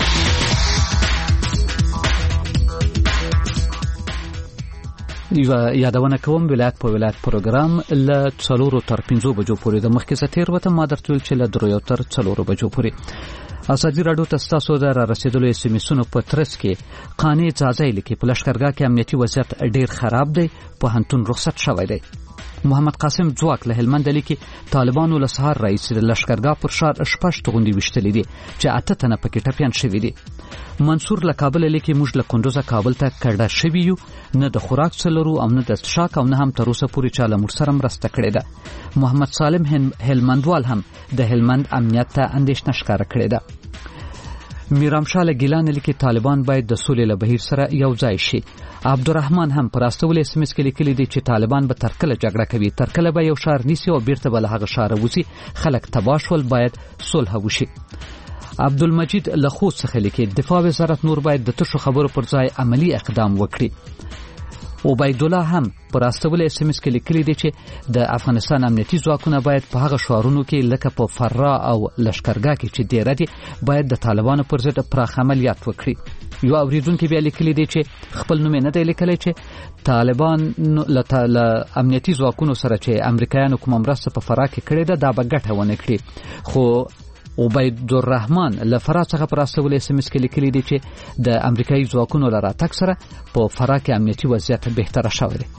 یادونه کوم ولایت په ولایت پروګرام له 4 تر 5 بجو پورې د مخکې ستیر وته ما درته ویل چې له 3 تر 4 بجو پورې آزادي رادیو ته تاسو د را رسیدلو اس ام اسونو په ترڅ کې قانع ځای لیکي په لشکرګاه کې امنیتي وضعیت ډیر خراب دی، په هنتون رخصت شوی دی. محمد قاسم ځواک له هلمند لیکي طالبانو له سهار رئیس د لشکرګاه پر شار شپږ توغندي وشتلې دي چې 8 تنه پکې ټپيان شوي دي. منصور له کابل لیکي موږ له کندوز کابل ته کډه شوي یو، نه د خوراک څلورو او نه د شاک او نه هم تر اوسه پورې چاله موږ سره مرسته کړې ده. محمد سالم هلمندوال هم د هلمند امنیت ته اندېښنه ښکاره کړې ده. میرام شاه ګیلان لیکي طالبان باید د سولې له بهیر سره یو ځای شي. عبدالرحمن هم پر استول اس ام اس کې لیکلي دي چې طالبان به ترکله جګړه کوي، ترکله به یو شهر نیسي او بیرته به له هغه شهر وځي، خلک تباشول، باید صلح وشي. عبدالمجید له خوست څخه لیکي دفاع وزارت نور باید د تشو خبرو پر ځای عملی اقدام وکړي. عبید الله هم پر استول اس ام اس کې لیکلي دي چې د افغانستان امنیتي ځواکونه باید په هغه شهرونو کې لکه په فرا او لشکرګاه کې چې ډیره دي باید د طالبانو پر ضد پراخ عملیات وکړي. یو اوریدونکو بیا لیکلي دي چې خپل نوم نه دی لیکلی چې طالبان له امنیتي ځواکونو سره چې امریکایانو کوم مرسته په فرا کې کړې ده دا به ګټه ونه کړي، خو عبید الرحمن له فراه څخه پر استول اس ام اس کې لیکلي دي چې د امریکایي ځواکونو لاره تک سره په فراه کې امنیتي وضعیت بهتره شوی دی.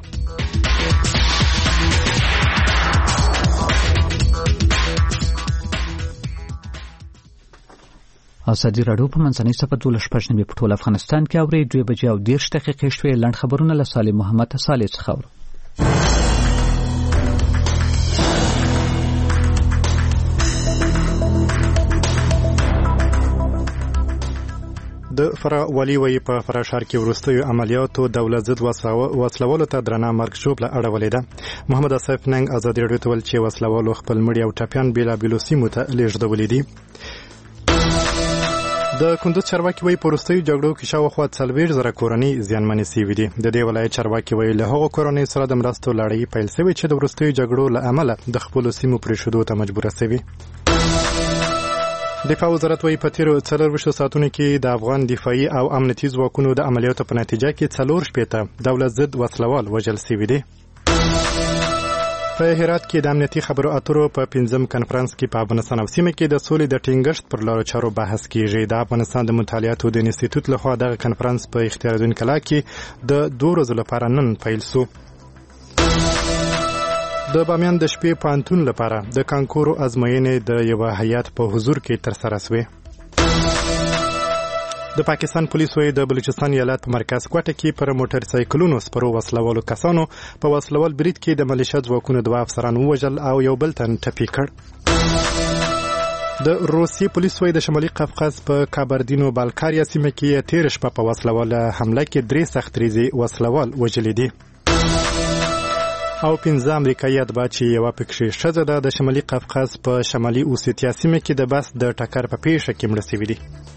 ازادي راډیو په منځنۍ صفحه 12 په ټول افغانستان کې اوري 2 بجې او 10 دقیقې شوي. لنډ خبرونه له صالح محمد صالح څخه. د فراه والی وی په فراه ښار کې وروستیو عملیاتو دولت ضد وسلوالو ته درنه مرګ ژوبله اړولې ده. محمد اسف ننګ ازادي راډیو ته ویل چې وسلوالو خپل مړي او ټپیان بېلابېلو سیمو ته لیږدولي دي. د کندوز چارواکي وی په وروستیو جګړو کې شاوخوا 40,000 کورنۍ زیانمنې سوي دي. د دې ولایت چارواکي وی له هغو کورنۍ سره د مرستو لړۍ پیل شوې چې د وروستیو جګړو له امله د خپلو سیمو پرېښودو ته مجبوره سوي. دفاع وزارت وی په تیرو 24 ساعتونو کې د افغان دفاعي او امنیتي ځواکونو د عملیاتو په نتیجه کې 4 شپېته دولت ضد وسلوال وژل شوي دي. په هرات کې د امنیتي خبرو اترو په 5م کنفرانس کې په افغانستان او سیمه کې د سولې د ټینګښت پر لارو چارو بحث کیږي. د افغانستان د مطالعاتو د انسټیټیوټ لخوا دغه کنفرانس په اختیار الدین کلا کې د 2 ورځو لپاره نن پیل شو. د بامیان د شپې پانتون لپاره د کانکورو ازموینې د یو هیئت په حضور کې ترسره شوې. د پاکستان پولیسو د بلوچستان ایالت په مرکز کوټه کې پر موټر سایکلونو سپرو وسلوالو کسانو په وسلوال برید کې د ملیشیا ځواکونو 2 افسران ووژل او یو بل تن ټپي کړ. د روسي پولیسو د شمالي قفقاز په کابردینو بالکاریا سیمه کې تیر شپه په وسلوال حمله کې 3 سختریزي وسلوال وژل دي. او 15 امریکایي اتباع چې یو پکښې ښځه ده د شمالي قفقاز په شمالي اوسیتیا سیمه کې د بس د ټکر په پیښه کې مړه شوي دي.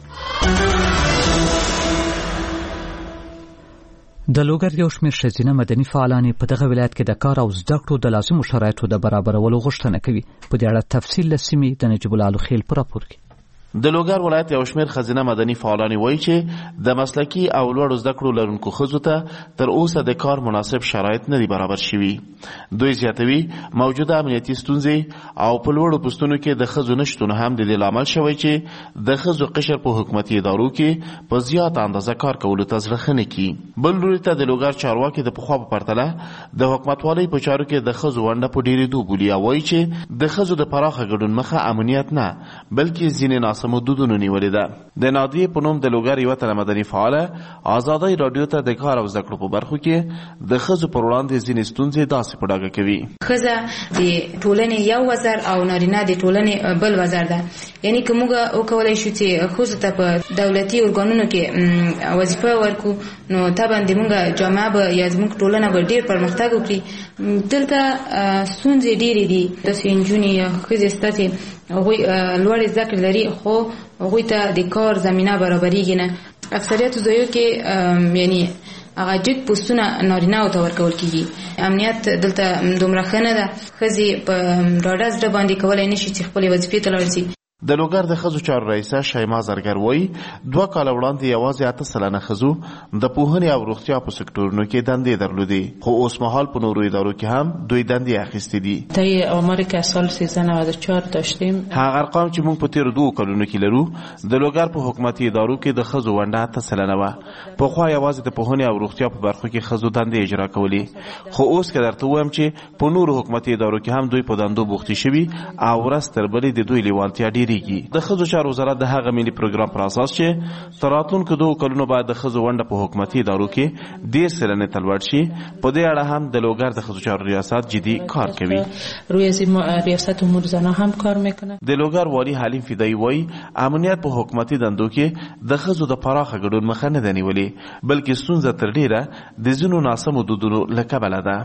د لوګر یو شمېر ښځینه مدني فعالان په دغه ولایت کې د کار او زده کړو د لازمو شرایطو د برابرولو غوښتنه کوي. په دې اړه تفصیل له سیمې د نجیب الله الخیل په راپور کې. د لوګر ولایت یو شمېر ښځینه مدني فعالان وایي چې د مسلکي او لوړو زده کړو لرونکو ښځو ته تر اوسه د کار مناسب شرایط نه دي برابر شوي. دوی زیاتوي موجوده امنیتي ستونزې او په لوړو پوستونو کې د ښځو نشتون هم د دې لامل شوی چې د ښځو قشر په حکومتي ادارو کې په زیاته اندازه کار کولو ته زړه ښه نه کړي. بل لوري ته د لوګر چارواکي د پخوا په پرتله د حکومتوالۍ په چارو کې د ښځو ونډه په ډېرېدو بولي او وایي چې د ښځو د پراخه ګډون مخه امنیت نه بلکې ځینې مدودونو نیولې ده. د نادیې په نوم د لوګر یوه تنه مدني فعاله ازادۍ راډیو ته د کار او زده کړو په برخو کې د ښځو پر وړاندې ځینې ستونزې داسې په ډاګه کوي. ښځه د ټولنې یو وزر او نارینه د ټولنې بل وزر ده. یعنی که موږ وکولای شو چې ښځو ته په دولتي ارګانونو کې وظیفه ورکو نو طبعا د موږ جامعه به یا زموږ ټولنه به ډېر پرمختګ وکړي. دلته ستونزې ډېرې دي. داسې نجونې یا ښځې شته چې هغوی لوړې زده کړې لري خو هغوی ته د کار زمینه برابریږي نه. اکثریت ځایو کې یعنی هغه ټیټ پوستونه نارینه‌و ته ورکول کېږي. امنیت دلته دومره ښه نه ده. ښځې په ډاډه زړه باندې کولی نه شي چې خپلې وظیفې ته لاړ شي. د لوګر د ښځو چارو رئیسه شیما زرګر وایي 2 کاله وړاندې یوازې 8 سلنه ښځو د پوهنې او روغتیا په سکتورونو کې دندې درلودې خو اوس مهال په نورو ادارو کې هم دوی دندې اخیستې دي. طی آماری که سال 1394 داشتیم هغه ارقام چې موږ په تیرو 2 کلونو کې لرو د لوګر په حکومتي ادارو کې د ښځو ونډه 8 سلنه وه. پخوا یوازې د پوهنې او روغتیا په برخو کې ښځو دندې اجرا کولې خو اوس که درته ووایم چې په نورو حکومتي ادارو کې هم دوی په دندو بوختې شوي او ورځ تر بلې د دوی لیوالتیا ډېرېږي. د ښځو چارو وزارت د هغه ملي پروګرام پر اساس چې تر راتلونکو 2 کلونو بعد د ښځو ونډه په حکومتي ادارو کې 10 سلنې ته لوړ شي. په دې اړه هم د لوګر د ښځو چارو ریاست جدي کار کوي. روی ریاست امور زنان هم کار میکنه. د لوګر والی حلیم فدایی وایي امنیت په حکومتي دندو کې د ښځو د پراخه ګډون مخه نه ده نیولې بلکې ستونزه تر ډیره د ځینو ناسمو دودونو له کبله ده.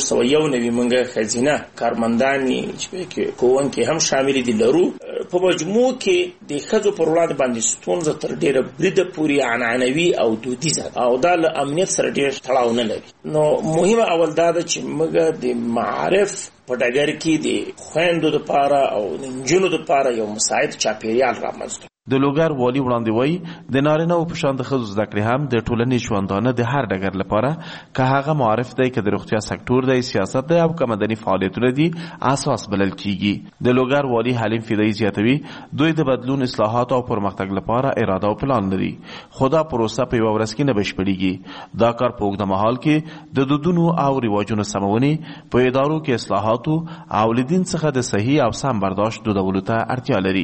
391 موږ ښځینه کارمندانې چې کوونکې هم شامل دي لرو. په مجموع کې د ښځو پر وړاندې باندې ستونزه تر ډیره بریده پورې عنعنوي او دودیزه او دا له امنیت سره ډیر تړاو نه لري. نو مهمه اول دا ده چې موږ د معارف په ډګر کې د خویندو لپاره او نجونو لپاره یو مساعد چاپیریال رامنځته. د لوګر والي وړاندې وایي د نارینه او په شان د ښځو زده کړې هم د ټولنې ژوندانه د هر ډګر لپاره که هغه معرف دی که د روغتیا سکتور دی سیاست دی او که مدني فعالیتونه دي اساس بلل کیږي. د لوګر والي حلیم فدایي زیاتوي دوی د بدلون اصلاحات او پرمختګ لپاره اراده او پلان لري خو دا پروسه په یوه ورځ کې نه بشپړیږي. دا کار په اوږده مهال کې د دودونو او رواجونو سمونې په ادارو کې اصلاحاتو او له دین څخه د صحیح او سم برداشت دودولو ته اړتیا لري.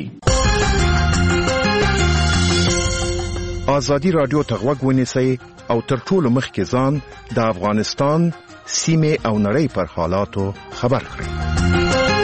آزادی رادیو ته غوږ ونیسئ او تر ټولو مخکې ځان د افغانستان سیمې او نړۍ پر حالاتو خبر کړئ.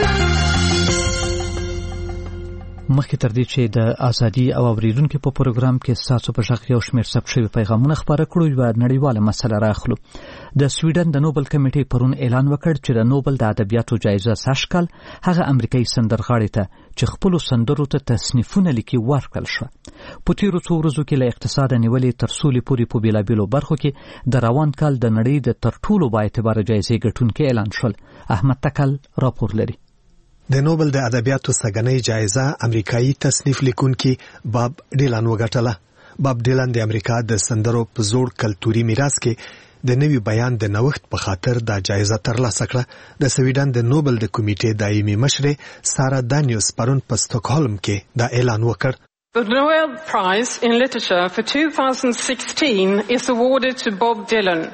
مخکې تر دې چې د ازادي او اوریدونکو په پروګرام کې ستاسو په شخص یو شمېر ثبت شوي پیغامونه خبره کړو یو نړیواله مسله راخلو. د سویډن د نوبل کمیټې پرون اعلان وکړ چې د نوبل د ادبیاتو جایزه سږکال هغه امریکایي سندرغاړي ته چې خپل سندرو ته تصنیفونه لیکي ورکړل شو. په تیرو څو ورځو کې له اقتصاد نیولې تر سولې پورې په بیلابیلو برخو کې د روان کال د نړۍ د تر ټولو با اعتباره جایزې ګټونکي اعلان شول. احمد تکل راپور لري. د نوبل د ادبیاتو سږنۍ جایزه امریکایي تصنیف لیکونکي باب ډیلن وګټله. باب ډیلن د امریکا د سندرو په زوړ کلتوري میراث کې د نوي بیان د نوښت په خاطر دا جایزه ترلاسه کړه. د سویډن د نوبل د کمیټې دایمي مشرې سارا دانیوس پرون په سټاکهولم کې دا اعلان وکړ. The Nobel Prize in Literature for 2016 is awarded to Bob Dylan.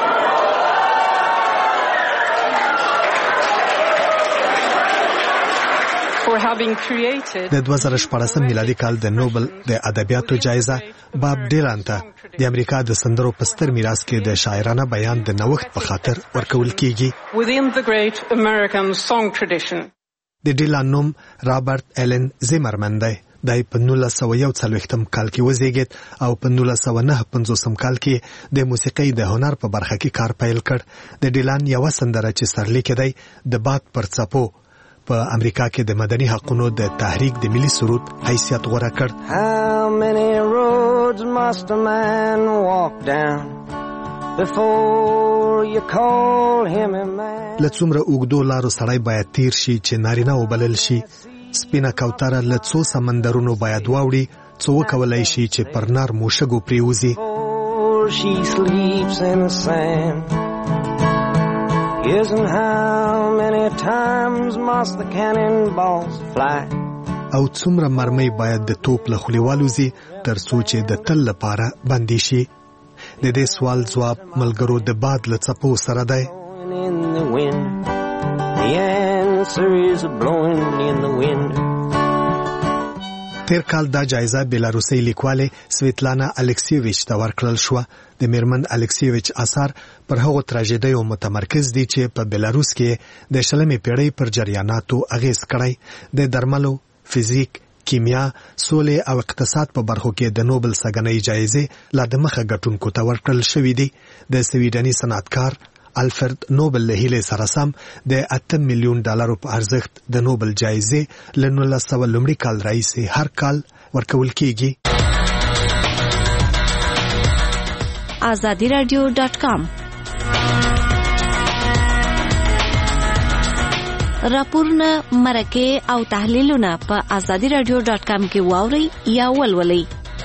د 2014 میلادي کال د نوبل د ادبیاتو جایزه باب ډیلن ته د امریکا د سندرو په ستر میراث کې د شاعرانه بیان د نوښت په خاطر ورکول کیږي. د ډیلن نوم رابرټ ایلن زیمرمن دی. دای په 1941 کال کې وزیږید او په 1959 کال کې د موسیقۍ د هنر په برخه کې کار پیل کړ. د ډیلن یو سندره چې سرلیک دی د باد پر څپو په امریکا کې د مدني حقوقو د تحریک د ملي سرود حیثیت غوړه کړ. How many roads must a man walk down before you call him a man. لڅومره اوږدو لارو سړی باید تیر شي چې نارینه وبلل شي. سپینه کوتره له څو سمندرونو باید واوړي څو وکولای شي چې پر نار موشګو پریوزي. She sleeps in the sand. Isn't how many times must the cannonballs fly. او څومره مرمۍ باید د توپ له خولې والوزي تر څو چې د تل لپاره بندي شي. د دې سوال جواب ملګرو د باد له څپو سره دی. تیر کال دا جایزه بیلاروسي لیکواله سویتلانا الکسیویچ ته ورکړل شو. د میرمن الکسیویچ اثر پر هغو تراژیدیو متمرکز دي چې په بیلاروس کې د 20مې پیړۍ پر جریاناتو اغیز کړی. د درملو، فزیک، کیمیا، سولې او اقتصاد په برخو کې د نوبل سږنۍ جایزې لا د مخه ګټونکو ته ورکړل شوې دي. د سویډني صنعتکار الفرد نوبل له هیله سره سم د $8 میلیون په ارزښت د نوبل جایزې له 1900 لومړي کال راهیسې هر کال ورکول کیږي. azadiradio.com راپورونه، مرکې او تحلیلونه په azadiradio.com کې واورئ یا ولولئ.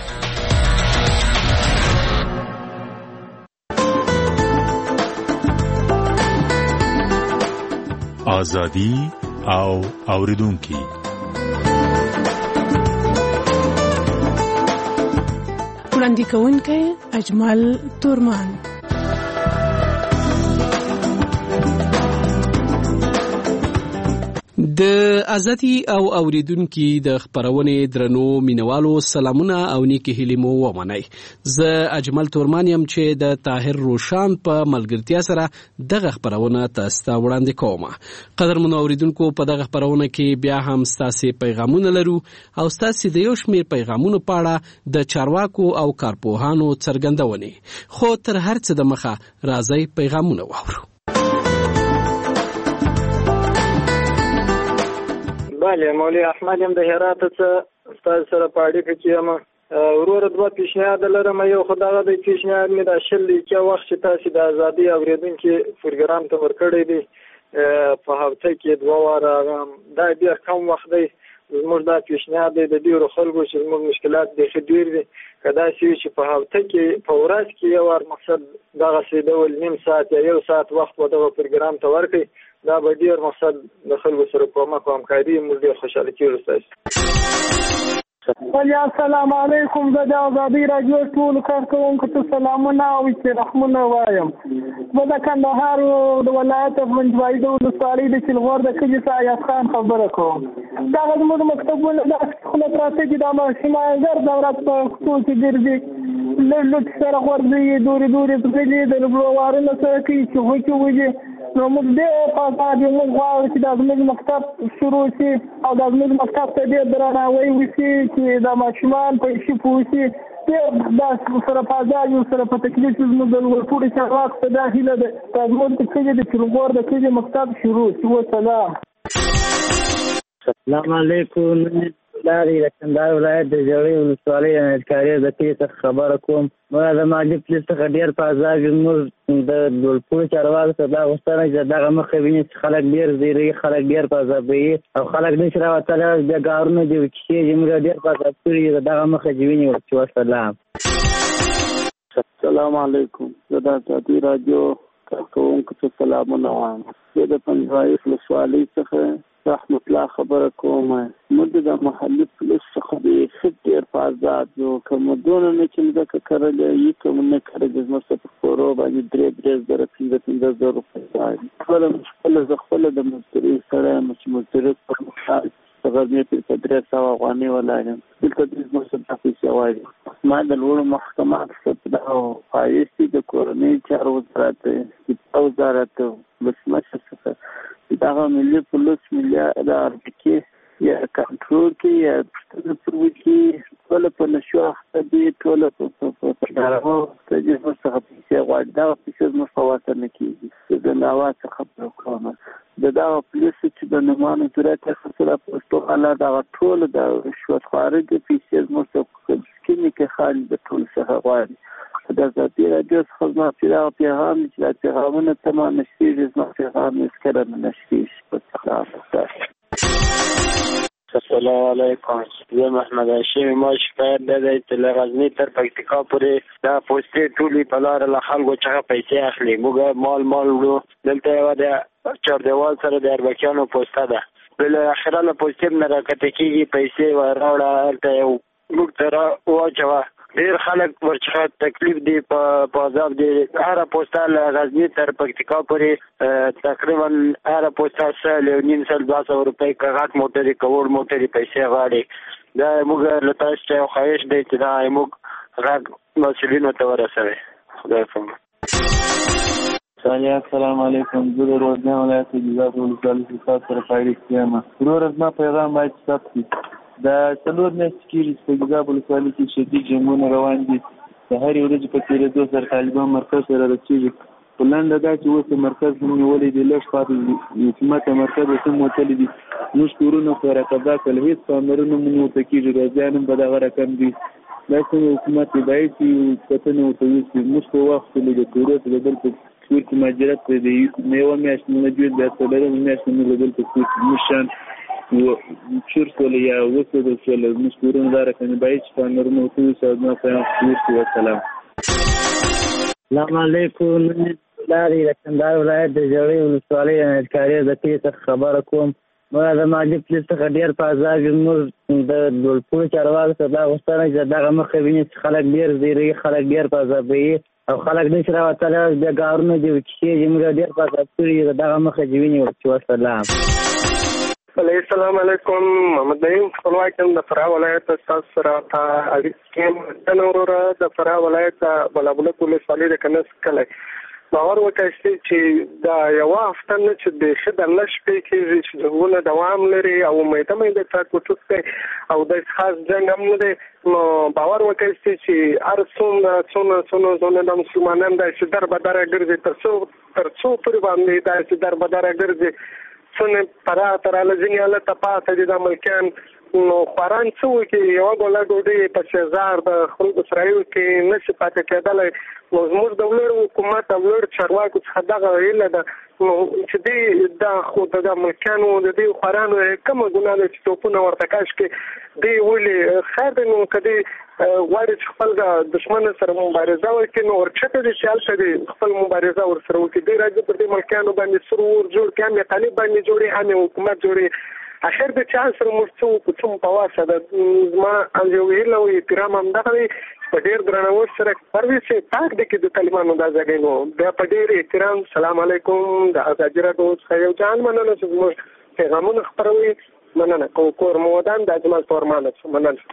آزادی او اوریدونکي وړاندې کوونکی اجمل تورمان. د ازادي او اوریدونکو د خبرونې درنو مینوالو سلامونه او نیکی هیلې مو ومنئ. زه اجمل تورمان یم چې د طاهر روشان په ملګرتیا سره دغه خبرونه تاسو ته وړاندې کوم. قدرمنو اوریدونکو، په دغه خبرونه کې بیا هم ستاسو پیغامونه لرو او ستاسو د یو شمېر پیغامونو په اړه د چارواکو او کارپوهانو څرګندونې. خو تر هر څه د مخه راځي پیغامونه واورو. بله، مولوی احمد یم د هرات څخه ستاسو سره په اړیکه کې یم. ورور دوه پیشنهاد لرم. یو خو دغه د پیشنهاد مې د شل کې وخت چې تاسو د ازادي اوریدونکو پروګرام ته ورکړی دی په هفته کې 2 واره دا ډېر کم وخت دی. زموږ دا پیشنهاد دی د ډېرو خلکو چې زموږ مشکلات بیخي ډېر دي که داسې وي چې په هفته کې په ورځ کې یو وار مقصد دغسې ډول نیم ساعت یا 1 ساعت وخت به دغه پروګرام ته ورکړي دا به ډېر مقصد د خلکو سره کومک او همکاري موږ ډېر خوشحاله کېږو ستاسو. السلام علیکم. زه د ازادي راډیو ټولو کارکوونکو ته سلامونه او رحمونه وایم. زه د کندهار د ولایت منځوي د ولسوالۍ د چلغور د کلي څخه ایاز خان خبره کوم. دغه زموږ مکتبونه داسې خوله پراته دي د ماشومان ګرد او رات په پښتو کې ګرځي لږ سره غورځي دورې ځغلي د لوبوارونو سره کوي چې هوکې وځي نو موږ ډېر په ازاد یو موږ غواړو چې دا زموږ مکتب شروع شي او دا زموږ مکتب ته ډېر درناوی وشي چې دا ماشومان په شي پوه شي ډېر دا سره په ازاد یو سره په تکلیف زموږ د ورپورې چارواکو ته دا هیله ده دا زموږ د کلي د چلغور د کلي مکتب شروع شي. وسلام. السلام علیکم. لارې د کندهار ولایت د ژړۍ ولسوالۍ د نېټکاري د کلي څخه خبره کوم. موږ د مالي پولیس څخه ډېر په ازاد زموږ د ډولپورې چارواکو ته دا غوښتنه چې دغه مخه ویني چې خلک ډېر زیروي خلک ډېر په ازابوي او خلک نشي راوتلی بیا ګارونه دي وچېږي موږ ډېر په ازاد کړي دغه مخه چې ویني ورکړي. وسلام. السلام علیکم. زه د ازادي راډیو کارکوونکو ته سلامونه وایم. زه د پنځوایي ولسوالۍ څخه رحمت الله خبره کوم. موږ د محلي پولیس څخه ډېر په ازاد یو کومدونه نه چې مځکه کرلې یي کوم نه کرلې زموږ په خورو باندې 3,000 5,000 روپۍ زه خپله د مزدورۍ سره یم چې مزدورۍ پر مختار په غرمې په 300 افغانۍ ولاړ یم. دلته دوی زموږ څخه دا پیسې غواړي. ما د لوړو محکماتو څخه دا پایستی د کورنۍ چارو وزارت ولسمشر څخه دغه ملي پولیس ملي ادارې یا کنټرول کې یا پښتنه پروي کې ټول په نشو اخته دي ټول په دغه څه چې څه پیسې غواړي دا پیسې زموږ په واسطه نه کیږي. د ناوا څخه خبرو کوم دغه پولیس چې د نمانو ضرورت خپل پښتو حالا دا ټول د رشوت خارج پیسې زموږ په سکینه کې خالي د ټول څخه غواړي. د ازادي راډیو څخه زما پیغام چې دا پیغامونه تمام نشي زما پیغام یې کړم نشي. السلام علیکم. زه محمد هاشم ما شکایت ده چې له غزني تر پکتیکا پورې دا پوسټې ټولې په لاره له خلکو څخه پیسې اخلي. موږ مال وړو دلته یو د چاردیوال سره د اربکیانو پوسټه ده بالاخره له پوسټې نه راکته کېږي پیسې وراوړه هلته یو موږ ته واچوه ډېر خلک ورڅخه تکلیف دی په عذاب دی. هره پوسټه له غزني تر پکتیکا پورې تقریبا هره پوسټه 1.5 روپۍ کغات موټرې کوړ موټرې پیسې غواړي. دا موږ له تاسو څخه خواهش دی چې دا موږ غږ مسؤلینو ته ورسوي. خدای پامه. السلام علیکم. زه د روزګان ولایت جزات ولسوالۍ څخه سره پایډ کېم. ورور زما پیغام باید ثبت کړي. د څلور میاشتې کېږي چې په ګیزاب ولسوالۍ کې شدید جنګونه روان دي. د هرې ورځې په تېرېدو سره طالبان مرکز ته رارسېږي. خو لنډه دا چې اوس مرکز موږ نیولی دی لږ پاتې دي حکومت مرکز اوس هم وتلي دي موږ کورونه خو راقبضه کړل هېڅ پاملرنه مو نه ورته کېږي غازیان هم په دغه رقم دي. دا څنګه حکومت دی باید چې کتنه ورته وشي. موږ په وخت کې د کورو څخه د بل په کور کې مهاجرت دی یوه میاشت نه جوړ بیا څلورمه میاشت نه د بل په کور کې موږ شان چور سوله یا وسوله سوله موږ کورونه دا رقم باید چې پاملرنه ورته وشي. زما پیغام وشي. وسلام. السلام علیکم. لارې د کندهار ولایت د ژړۍ ولسوالۍ د نېټکاري د کلي څخه خبره کوم. موږ د مالي پولیس څخه ډېر په ازاد زموږ د ډولپورې چارواکو ته دا غوښتنه چې دغه مخه ویني چې خلک ډېر زیروي خلک ډېر په ازابوي او خلک نشي راوتلی بیا ګارونه دي وچېږي موږ ډېر په ازاد کړي دغه مخه چې ویني ورکړي. وسلام. السلام علیکم. محمد نعیم خپلواک یم د فراه ولایت تاسو سره اړیکې کوم. د وروره د فراه ولایت بلابلک ولسوالۍ د کنس کلی باور وکړئ چې دا یوه هفته نه چې بیخي د نه شپې کېږي چې جنګونه دوام لري او میده تاک وټوک دی او د خاص جنګ هم نه دی. نو باور وکړئ چې هر څونه د مسلمانان داسې دربدره ګرځي تر څو پورې باندې داسې دربدره ګرځي څونه پراته راله ځینې هلته پاته دي دا ملکیان. نو خواران څه وکړي یوه ګوله ډوډۍ په 6000 د خلکو سره یو کې نشي پاتې کېدلی. نو زموږ د لوړ حکومت او لوړ چارواکو څخه دغه هیله ده نو چې دې دا خو د ملکانو د دې خورانو کومه ګناه ده چې توپونه ورته کاش کې دې ولې خیر دی نو کدی غواړي چې خپل د دشمن سره مبارزه وکړي نو ورچته دي چې هلته دې خپل مبارزه ورسره وکړي دې راځي پر دې ملکانو باندې سرور جوړ کړي هم طالب باندې جوړي هم حکومت جوړي اخر د چا سره موږ څه کوم په واسه د ما انجو ویل او احترام هم دغه په ډیر درناوي سره پرويز پاک د کې د طالبانو د ځګینو د په ډیر احترام سلام علیکم د ازادي راډیو څخه یو ځان مننه چې موږ پیغامونه خپروي مننه کور مودان د اجمل فورمانه مننه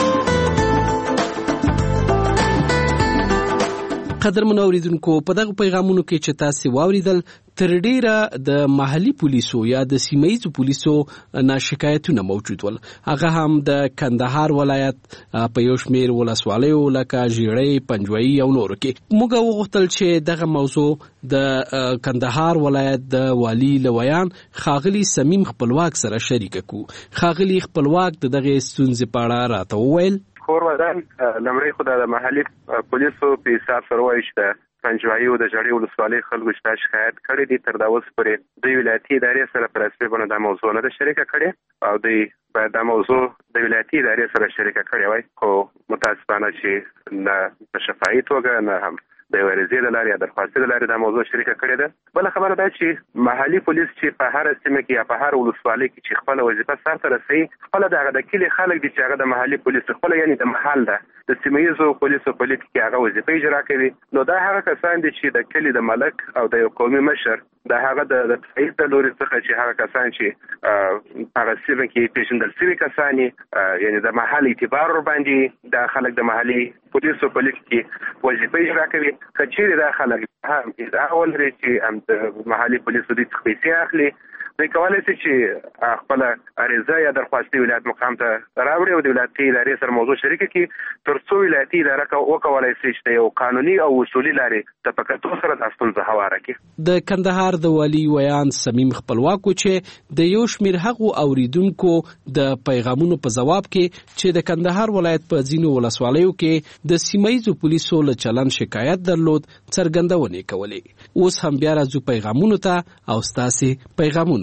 قدرمن اوریدونکو په دغه پیغامونو کې چې تاسو واوریدل تر ډیره د محلي پولیسو یا د سیمایي پولیسو شکایتونه موجود ول هغه هم د کندهار ولایت په یو شمیر ولسوالیو لکه ژیړی پنجوایي او نورو کې موږ وغوښتل چې دغه موضوع د کندهار ولایت د والی لویان خاغلی سمیم خپلواک سره شریک کو خاغلی خپلواک دغه ستونزې په اړه راته وویل کور ودان لمړی خو د محلي پولیسو په حساب سره وایي چې پنجوایي او د ژړی ولسوالۍ خلکو چې شکایت کړی دي تر دا اوسه پورې د ولایتي ادارې سره په رسمي بڼه دا موضوع نه ده شریکه کړې او دوی باید دا موضوع د ولایتي ادارې سره شریکه کړې وای خو متاسفانه چې نه په شفاهي توګه نه هم د ورزې د لارې یا درخواستې د لارې دا موضوع شریکه کړې ده بل خبره ده چې محلي پولیس چې په هر سیمه کې یا په هر ولسوالۍ کې چې خپل وظیفه سرته رسوي خپل د کلي خلک دي چې هغه د محلي پولیس خپل یعنی د محل ده د سیمایي پولیسو په لیک کې هغه وظیفه اجرا کوي نو دا هغه کسان دي چې د کلي د ملک او د یو قومي مشر دا هغه د تایید د لوري څخه چې هغه کسان چې هغه سیمه کې پیژندل شوي کسان یعنی د محل اعتبار ور باندې د خلک د محلي پولیسو په لیک کې وظیفه اجرا کوي کچېره د خلک هم اول لري چې هم د محلي پولیسو د پیسې اخلي دوی کولای شي چې خپل عریضه یا درخواست ولایت مقام ته راوړي او د ولایتي ادارې سره موضوع شریک کړي ترڅو ولایتي اداره وکولای شي چې یو قانوني او اصولي لارې د پکتو سره د ستونزه هواره کړي د کندهار د والی ویان سمیم خپلواکو چې د یو شمیر حقوق اوریدونکو د پیغامونو په جواب کې چې د کندهار ولایت په ځینو ولسوالیو کې د سیمایي پولیسو له چلن شکایت درلود څرګندونې کولې اوس هم بیا راځو پیغامونو ته او ستاسو پیغامونه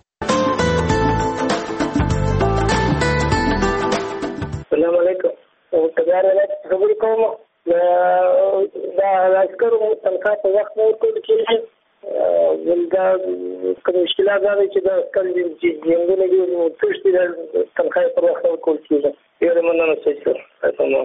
السلام علیکم تجار ولایت خبرې کوم دا عسکرو تنخواه په وخت ورکول کېږي دا کوم مشکلات دا چې د عسکر جنګونه دي نو تشتي د تنخواه په وخت ورکول کېږي یو مننه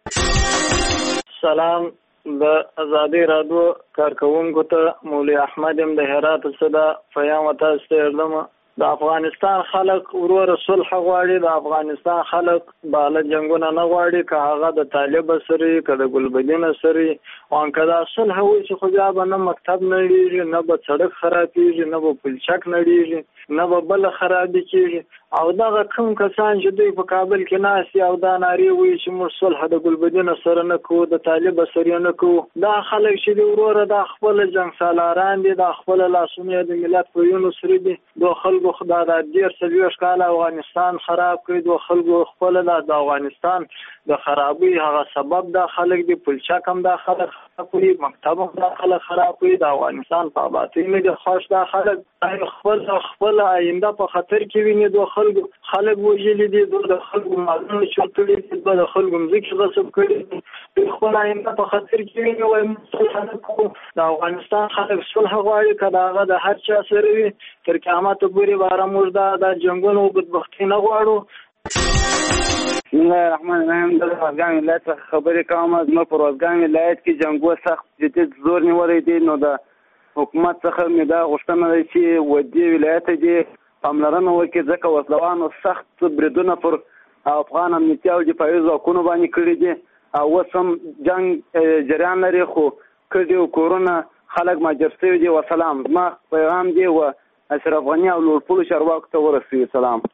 سلام د ازادي رادیو کارکونکو ته مولوی احمد ام د هرات صدا فیام تاسو ته د افغانستان خلک ورور صلح غواړي د افغانستان خلک بالا جنگونه نه غواړي که هغه د طالب سره که د ګلبدین سره او کدا صلح وي چې خو بیا نه مکتب نه لري نه به سړک خرابېږي نه به پلچک نه لري نه به بل خراب کیږي او دا کوم کسان چې دوی په کابل کې ناسي او دا ناری وي چې موږ صلح د ګلبدین سره نه کوو د طالب سره نه کوو دا خلک چې دی ورور د خپل جنگ سالاران دي د خپل لاسونه د ملت په یونو سره دي دوه خلکو خدای د ډیر سلويش کال افغانستان خراب کړي دوه خلکو خپل د افغانستان د خرابي هغه سبب د خلک دی پلچک هم د خلک خراب کړي مکتب هم د خلک خراب کړي د افغانستان په باطن نه د خوش د خلک خپل آینده په خطر کې ویني دوه خلک وژلي دي د خلکو مالونه چورتلي دي د خلکو مزيک غصب کړي خپل آینده په خطر کې ویني وايي د افغانستان خلک صلح غواړي کله هغه د هر چا سره وي تر قیامت پورې بار موږ د جنگونو بدبختی نه غواړو بسم الله الرحمن الرحیم د افغان ولایت خبرې کوم زما پر افغان ولایت کې جنگو سخت جدي زور نیولې دي نو د حکومت څخه مې دا غوښتنه ده چې ودی ولایت دې پاملرنه وکړي ځکه وسلوانو سخت بریدونه پر افغان امنیتي او دفاعي ځواکونو باندې کړي دي او وسم جنگ جریان لري خو کډیو کورونه خلک ماجر شوي دي وسلام ما پیغام دی و اشرف غنی او لورپول چارواکو ته ورسوي سلام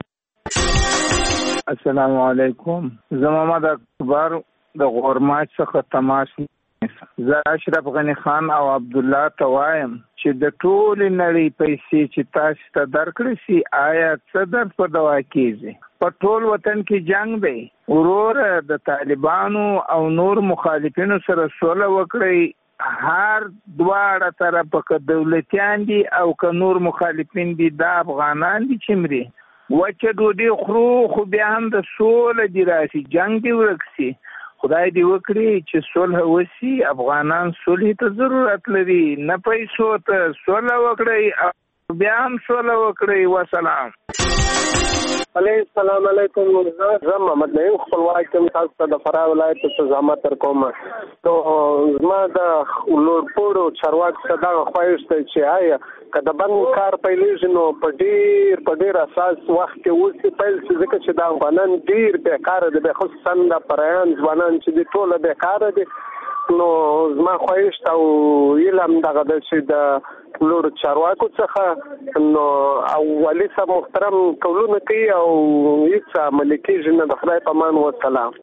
السلام علیکم زه محمد اکبر د غورماج څخه تماس زه اشرف غنی خان او عبد الله توایم چې د ټول نړۍ پیسې چې تاسو ته درکړې سي آیا څه در په دوا کیږي په ټول وطن کې جنگ دی ورور د طالبانو او نور مخالفینو سره سوله وکړي هر دواړه طرفه که دولتیان دي او که نور مخالفین دي دا افغانان دي چې مري وچه ډوډۍ خورو خو بیا هم د سوله دي راشي جنگ دي ورک سي خدای دې وکړي چې صلح وشي افغانان صلح ته ضرورت لري نه پیسو ته صلح وکړي بیا هم صلح وکړي وسلام السلام علیکم زه محمد نعیم خپلواک کوم تاسو ته د فراه ولایت څخه زحمت درکوم نو زما د لوړپوړو چارواکو څخه دا خواهش دی چې آیا که د بند کار پیلېږي نو په ډېر اساس وخت کې اوسي پیل شي ځکه چې د افغانان ډېر بېکاره دي خصوصا د فرایان ځوانان چې دي ټوله بېکاره دي نو زما خواهش او علم دغه د چې د لور چارواکو څخه نو او والي صاحب محترم قولونه کوي او هیڅ عملي کېږي نه د خدای په امان وسلام.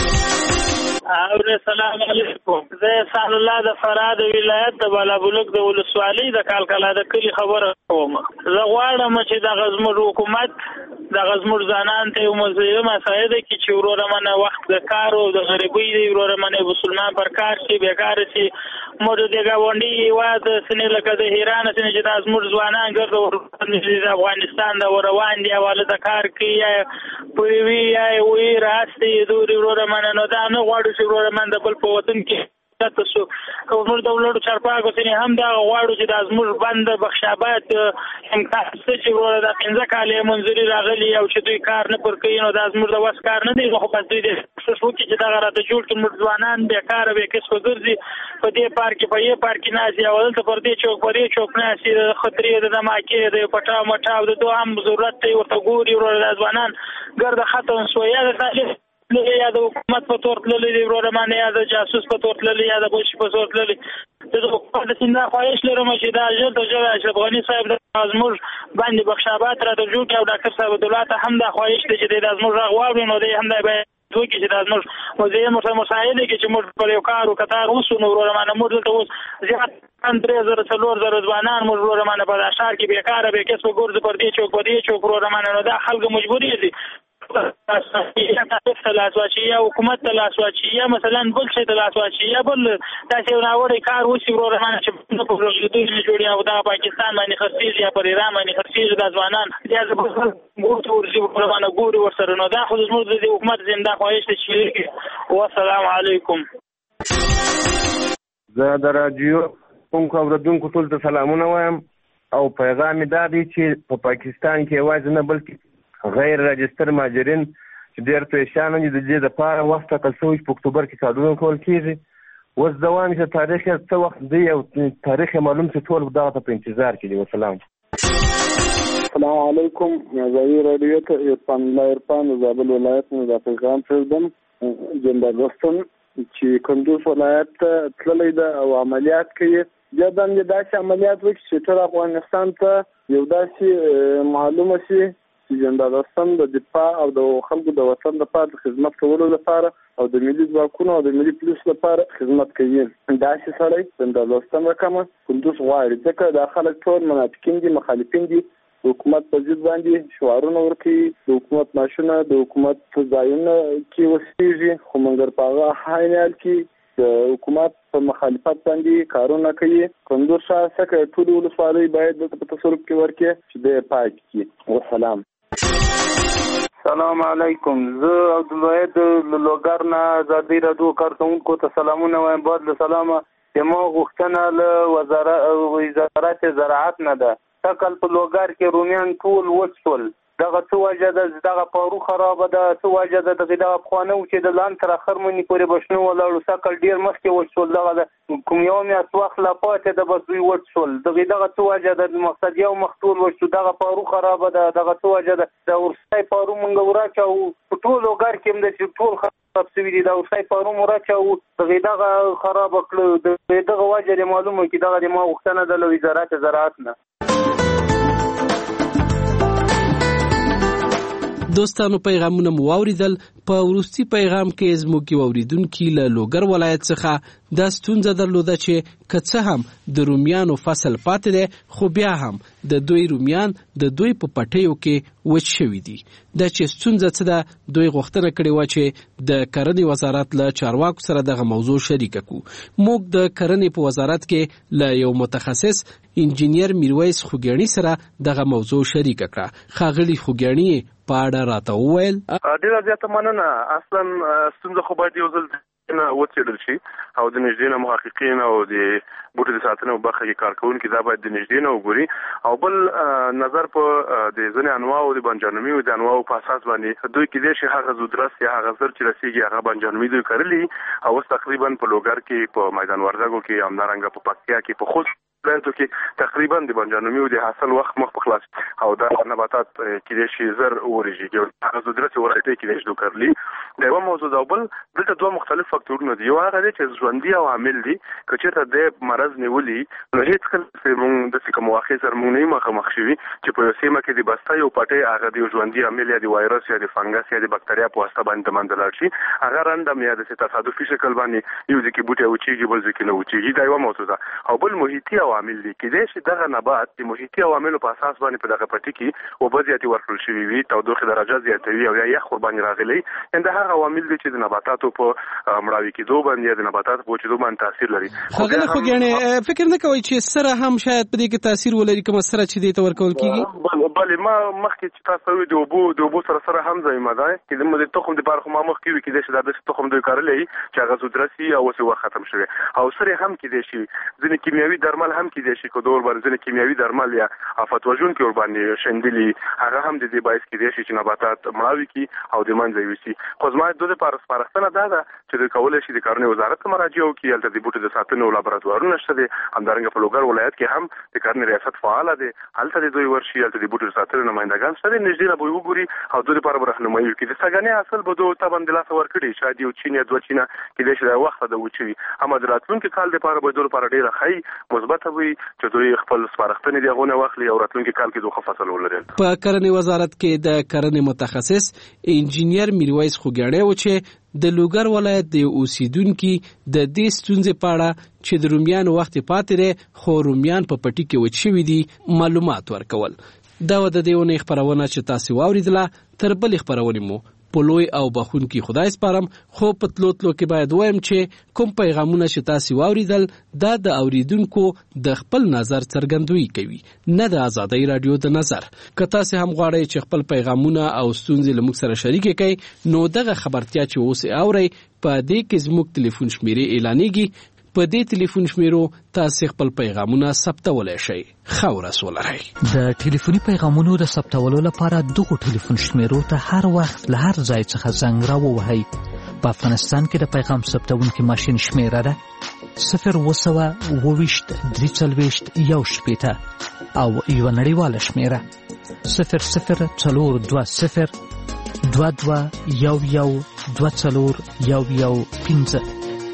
السلام علیکم زه احسان الله د فراه د ولایت د بالابلوک د ولسوالۍ د کالکلا د کلي خبره کوم. زه غواړم چې د زموږ حکومت د زموږ ځانان ته یو مزایده مسایده کې چې وروره منه وخت د کار او د غریبۍ دی وروره منه مسلمان پر کار شي بیکار شي موږ د گاونډي هیواد سنې لکه د ایران سنې چې د زموږ ځوانان ګرځي د افغانستان د روان دي حواله د کار کوي پوي یا وی راستي دوی وروره منه نو دا نه غواړو چې وروره من د بل په وطن کې تاسو کومور د ولور چارپاکو سنې هم دا غواړو چې د زموږ بند بخشابات امکان څه چې وروره د 15 کالې منځري راغلي او چې دوی کار نه پر کوي نو د زموږ د وس کار نه دی خو په دې څه وکړي چې دا غراته جوړ کړي ځوانان بیکاره به کس وګرځي په دې پارک په یې پارک نازي او ته پر دې چوک ناسي خطرې د دماکې د پټاو مټاو د دوه هم ضرورت دی ورته ګوري وروره د ځوانان ګرد ختم سویا د یا د حکومت په تور تللی دی وروره باندې یا د جاسوس په تور تللی یا د بوش په تور تللی د حکومت د سیندا خواهش لرم چې دا ژر تر ژره اشرف غني صاحب د زموږ باندې بخشابات را د جوړ کړي او ډاکټر صاحب عبدالله هم دا خواهش دی چې د زموږ غواړي نو دی هم دا به دوی چې د زموږ موزه مساعده کې چې موږ په یو کار او کتار وسو نو وروره باندې موږ ته اوس زیات 3000 ځوانان موږ وروره باندې په اشار کې بیکاره به کس وګورځي پر دې چوک وروره باندې نو دا خلک مجبوری دي تلاسواچی یا حکومت تلاسواچی یا مثلا بل څه تلاسواچی یا بل تاسو راوړی کار وسی وروره باندې چې په پروژې جوړي او د پاکستان باندې خرڅیږي یا پر ایران باندې خرڅیږي د ځوانان یا د ګورته ورسي وروره باندې ګوري ورسره نو دا خو زموږ د حکومت زنده خواهش دي چې والسلام علیکم. زه د رادیو کوم اوریدونکو ټول ته سلامونه وایم او پیغام دا دی چې په پاکستان کې یوازې نه بلکې غیر راجستر مهاجرین چې ډېر پریشان دي د دې لپاره وخت ټاکل شوی په اکتوبر کې کارونه کول کېږي اوس دوام چې تاریخ څه وخت دی او تاریخ معلوم چې ټول دغه په انتظار کې دي. وسلام. السلام علیکم زوی رادیو ته عرفان د زابل ولایت نه د پیغام پردم جنبه دوستم چې کندوز ولایت ته تللی ده او عملیات کوي بیا باندې داسې عملیات وکړي چې ټول افغانستان ته یو داسې معلومه شي چې جنرالستان د دفاع او د خلکو د وطن لپاره د خدمت کولو لپاره او د ملي ځواکونو او د ملي پولیس لپاره خدمت کوي. داسې سړی جنرالستان رقمه کندوز غواړي ځکه دا خلک ټول منافقین دي مخالفین دي حکومت په ضد باندې شعارونه ورکوي د حکومت ماشونه د حکومت ځایونه کې وسیږي خو مګر په هغه حال کې د حکومت په مخالفت باندې کارونه کوي. کندوز ښار څخه ټول ولسوالۍ باید د تصرف کې ورکړي چې د پاک کړي. والسلام. سلام علیکم زه عبدالواحد لوګر نه ازادي رادیو کارکونکو ته سلامونه وایم. بعد له سلامه زما غوښتنه له وزارت زراعت نه ده تکل په لوګر کې رومیان ټول وڅول دغه څه وجه ده دغه پارو خراب ده څه وجه ده دغه خوانه چې د لان تر اخر مونږ پورې بشنو ولاړو سکل ډیر مخکې وڅول دغه کوم یو مې اسواخ لا پاتې د بس دوی وڅول دغه څه وجه ده مقصد یو مختول وڅو دغه پارو خراب ده دغه څه وجه ده د ورسای پارو مونږ وراچو ټول لوګر کې هم د ټول خراب شوی دي د ورسای پارو وراچو دغه خراب کړو دغه وجه معلومه کې دغه ما وختنه د وزارت زراعت نه. دوستانو پیغامونه مو واوریدل په ورستي پیغام کې زموږ اوریدونکو له لوګر ولایت څخه دا ستونزه درلوده چې که څه هم د رومیانو فصل پاتې دی خو بیا هم د دوی رومیان د دوی په پټیو کې وچ شوي دي. دا چې ستونزه څه ده دوی غوښتنه کړې وه چې د کرنې وزارت له چارواکو سره دغه موضوع شریکه کړو. موږ د کرنې په وزارت کې له یو متخصص انجینیر میرویس خوګیاڼي سره دغه موضوع شریکه کړه. ښاغلي خوګیاڼي په اړه راته وویل ډېره زیاته مننه. اصلا ستونزه خو باید یو ځل نه وڅېړل شي او د نږدې نه محققین او د بوټو د ساتنې په برخه کې کارکوونکي دا باید د نږدې نه وګوري او بل نظر په د ځینې انواعو د بانجانمي او د انواعو په اساس باندې دوی کېدای شي هغه زودرس یا هغه زر چې رسېږي هغه بانجانمي دوی کرلي او اوس تقریبا په لوګر کې په میدان وردګو کې همدارنګه په پکتیا کې په خوست ولایتو کې تقریبا د بانجانمي او د حاصل وخت مخ په خلاص او دا نباتات کېدای شي زر ورېږي او هغه زودرس ورته کېدای شي کرلي. دا یو موضوع ده. بل دلته دوه مختلف فاکتورونه دي. یو هغه دی چې ژوندي عوامل دي که چېرته د مرض نیولي نو هېڅکله موږ داسې کوم واقع سره موږ نه یو مخامخ شوي چې په یو سیمه کې د بسته یو پټی هغه د یو ژوندي عامل یا د وایرس یا د فنګس یا د بکتریا په واسطه باندې د منځه لاړ شي هغه رندم یا داسې تصادفي شکل باندې یو ځای کې بوټی وچېږي بل ځای کې نه وچېږي. دا یوه موضوع ده. او بل محیطي عوامل دي. کېدای شي دغه نبات د محیطي عواملو په اساس باندې په دغه پټي کې اوبه زیاتې ورکړل شوي وي تودوخې درجه زیاتوي او یا یخ ورباندې راغلی یعنې دا هغه عوامل دي چې د نباتاتو په مړاوي کېدو باندې یا د نباتاتو په وچېدو باندې تاثیر لري. ښاغلی خوګیاڼي فکر نه کوئ چې سره هم شاید په دې کې تاثیر ولري کومه سره چې دې ته ورکول کېږي؟ بلې ما مخکې چې تاسو وایي د اوبو سره هم ضایمه ده چې زموږ د تخم دپاره خو ما مخکې وي کېدای شي دا داسې تخم دوی کرلی چې هغه زودرسي او اوس یې وخت ختم شوی او سرې هم کېدای شي ځینې کیمیاوي درمل هم کېدای شي که د ورباندې ځینې کیمیاوي درمل یا آفت وژونکي ورباندې شیندلي هغه هم د دې باعث کېدای شي چې نباتات مړاوي کړي او د منځه یوسي. خو زما د دوی لپاره سپارښتنه دا ده چې دوی کولی شي د کرنې وزارت ته مراجعه وکړي. هلته د بوټو د ساتنې لابراتوارونه شته دي. همدارنګه په لوګر ولایت کې هم د کرنې ریاست فعاله دی. هلته د دوی ورشي هلته د بوټو د ساتنې نمایندګان شته دي. نږدې نه به یې وګوري او دوی لپاره به رهنمایي وکړي. د سږني حاصل به دوی طبعا د لاسه ورکړي شاید یو چین یا دوه چینه کېدای شي دا وخته ده وچوي اما د راتلونکي کال دپاره به دوی لپاره ډېره ښه مثبته وي چې دوی خپل سپارښتنې د هغو نه واخلي او راتلونکي کال کې دوی ښه فصل ولري. په کرنې وزارت کې د کرنې متخصص انجینیر میرویس خوګیاڼي و چې د لوګر ولایت د اوسیدونکو د دې ستونزې په اړه چې د رومیانو وخت پاتې دی خو رومیان په پټي کې وچ شوي دي معلومات ورکول. دا و د دې اونۍ خپرونه چې تاسو واوریدله. تر بلې خپرونې مو په لوی او بخونکي خدای سپارم. خو په تلو کې باید وایم چې کوم پیغامونه چې تاسو واوریدل دا د اوریدونکو د خپل نظر څرګندوي کوي نه د آزادۍ رادیو د نظر. که تاسو هم غواړئ چې خپل پیغامونه او ستونزې له موږ سره شریک کړئ نو دغه خبرتیا چې اوس اورئ په دې کې زموږ ټلیفون شمیرې اعلانېږي. په دې ټلیفون شمیرو تاسو خپل پیغامونه ثبتولای شئ. ښه ورځ ولرئ. د ټلیفوني پیغامونو د ثبتولو لپاره دغه ټلیفون شمیرو ته هر وخت له هر ځای څخه زنګ راووهئ. په افغانستان کې د پیغام ثبتونکي ماشین شمیره ده 020 23 1 او یو نړیواله شمیره 0040 22 11 24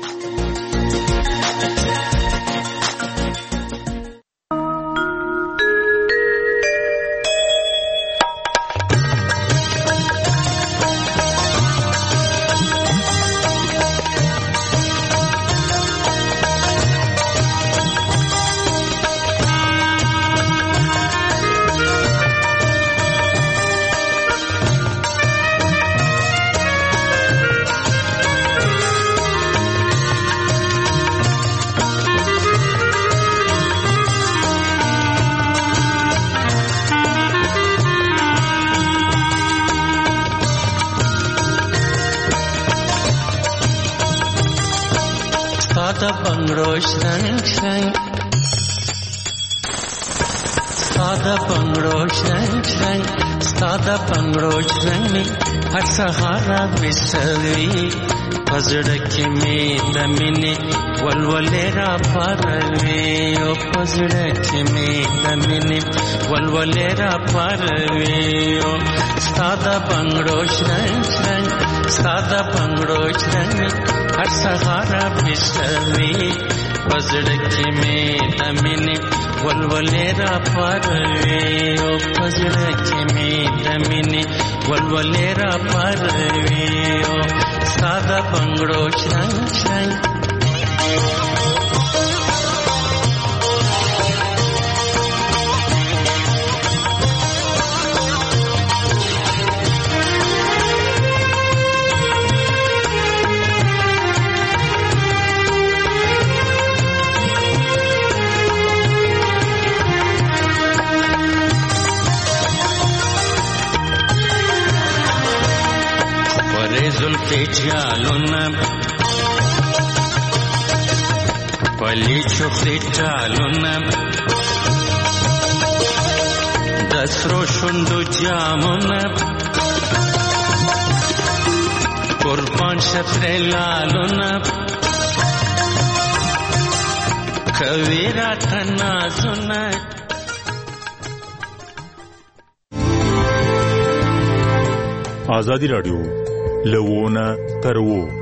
سهارا بسوي پزړک می دمنه ولولې را پروي او پزړک می دمنه ولولې را پروي او ساده بنگړو شرنګ ساده بنگړو شرنګ هر سهارا بسوي پزړک می دمنه ولولې را پروي او پزړک می دمنه ولولې را پروي او ساده بنگړو شرنګ جالونه پلی چخری ټالونه د سرو شونډو جامونه قربان شفر لالونه کوي راته نازونه. آزادی راډیو لوونه تر وو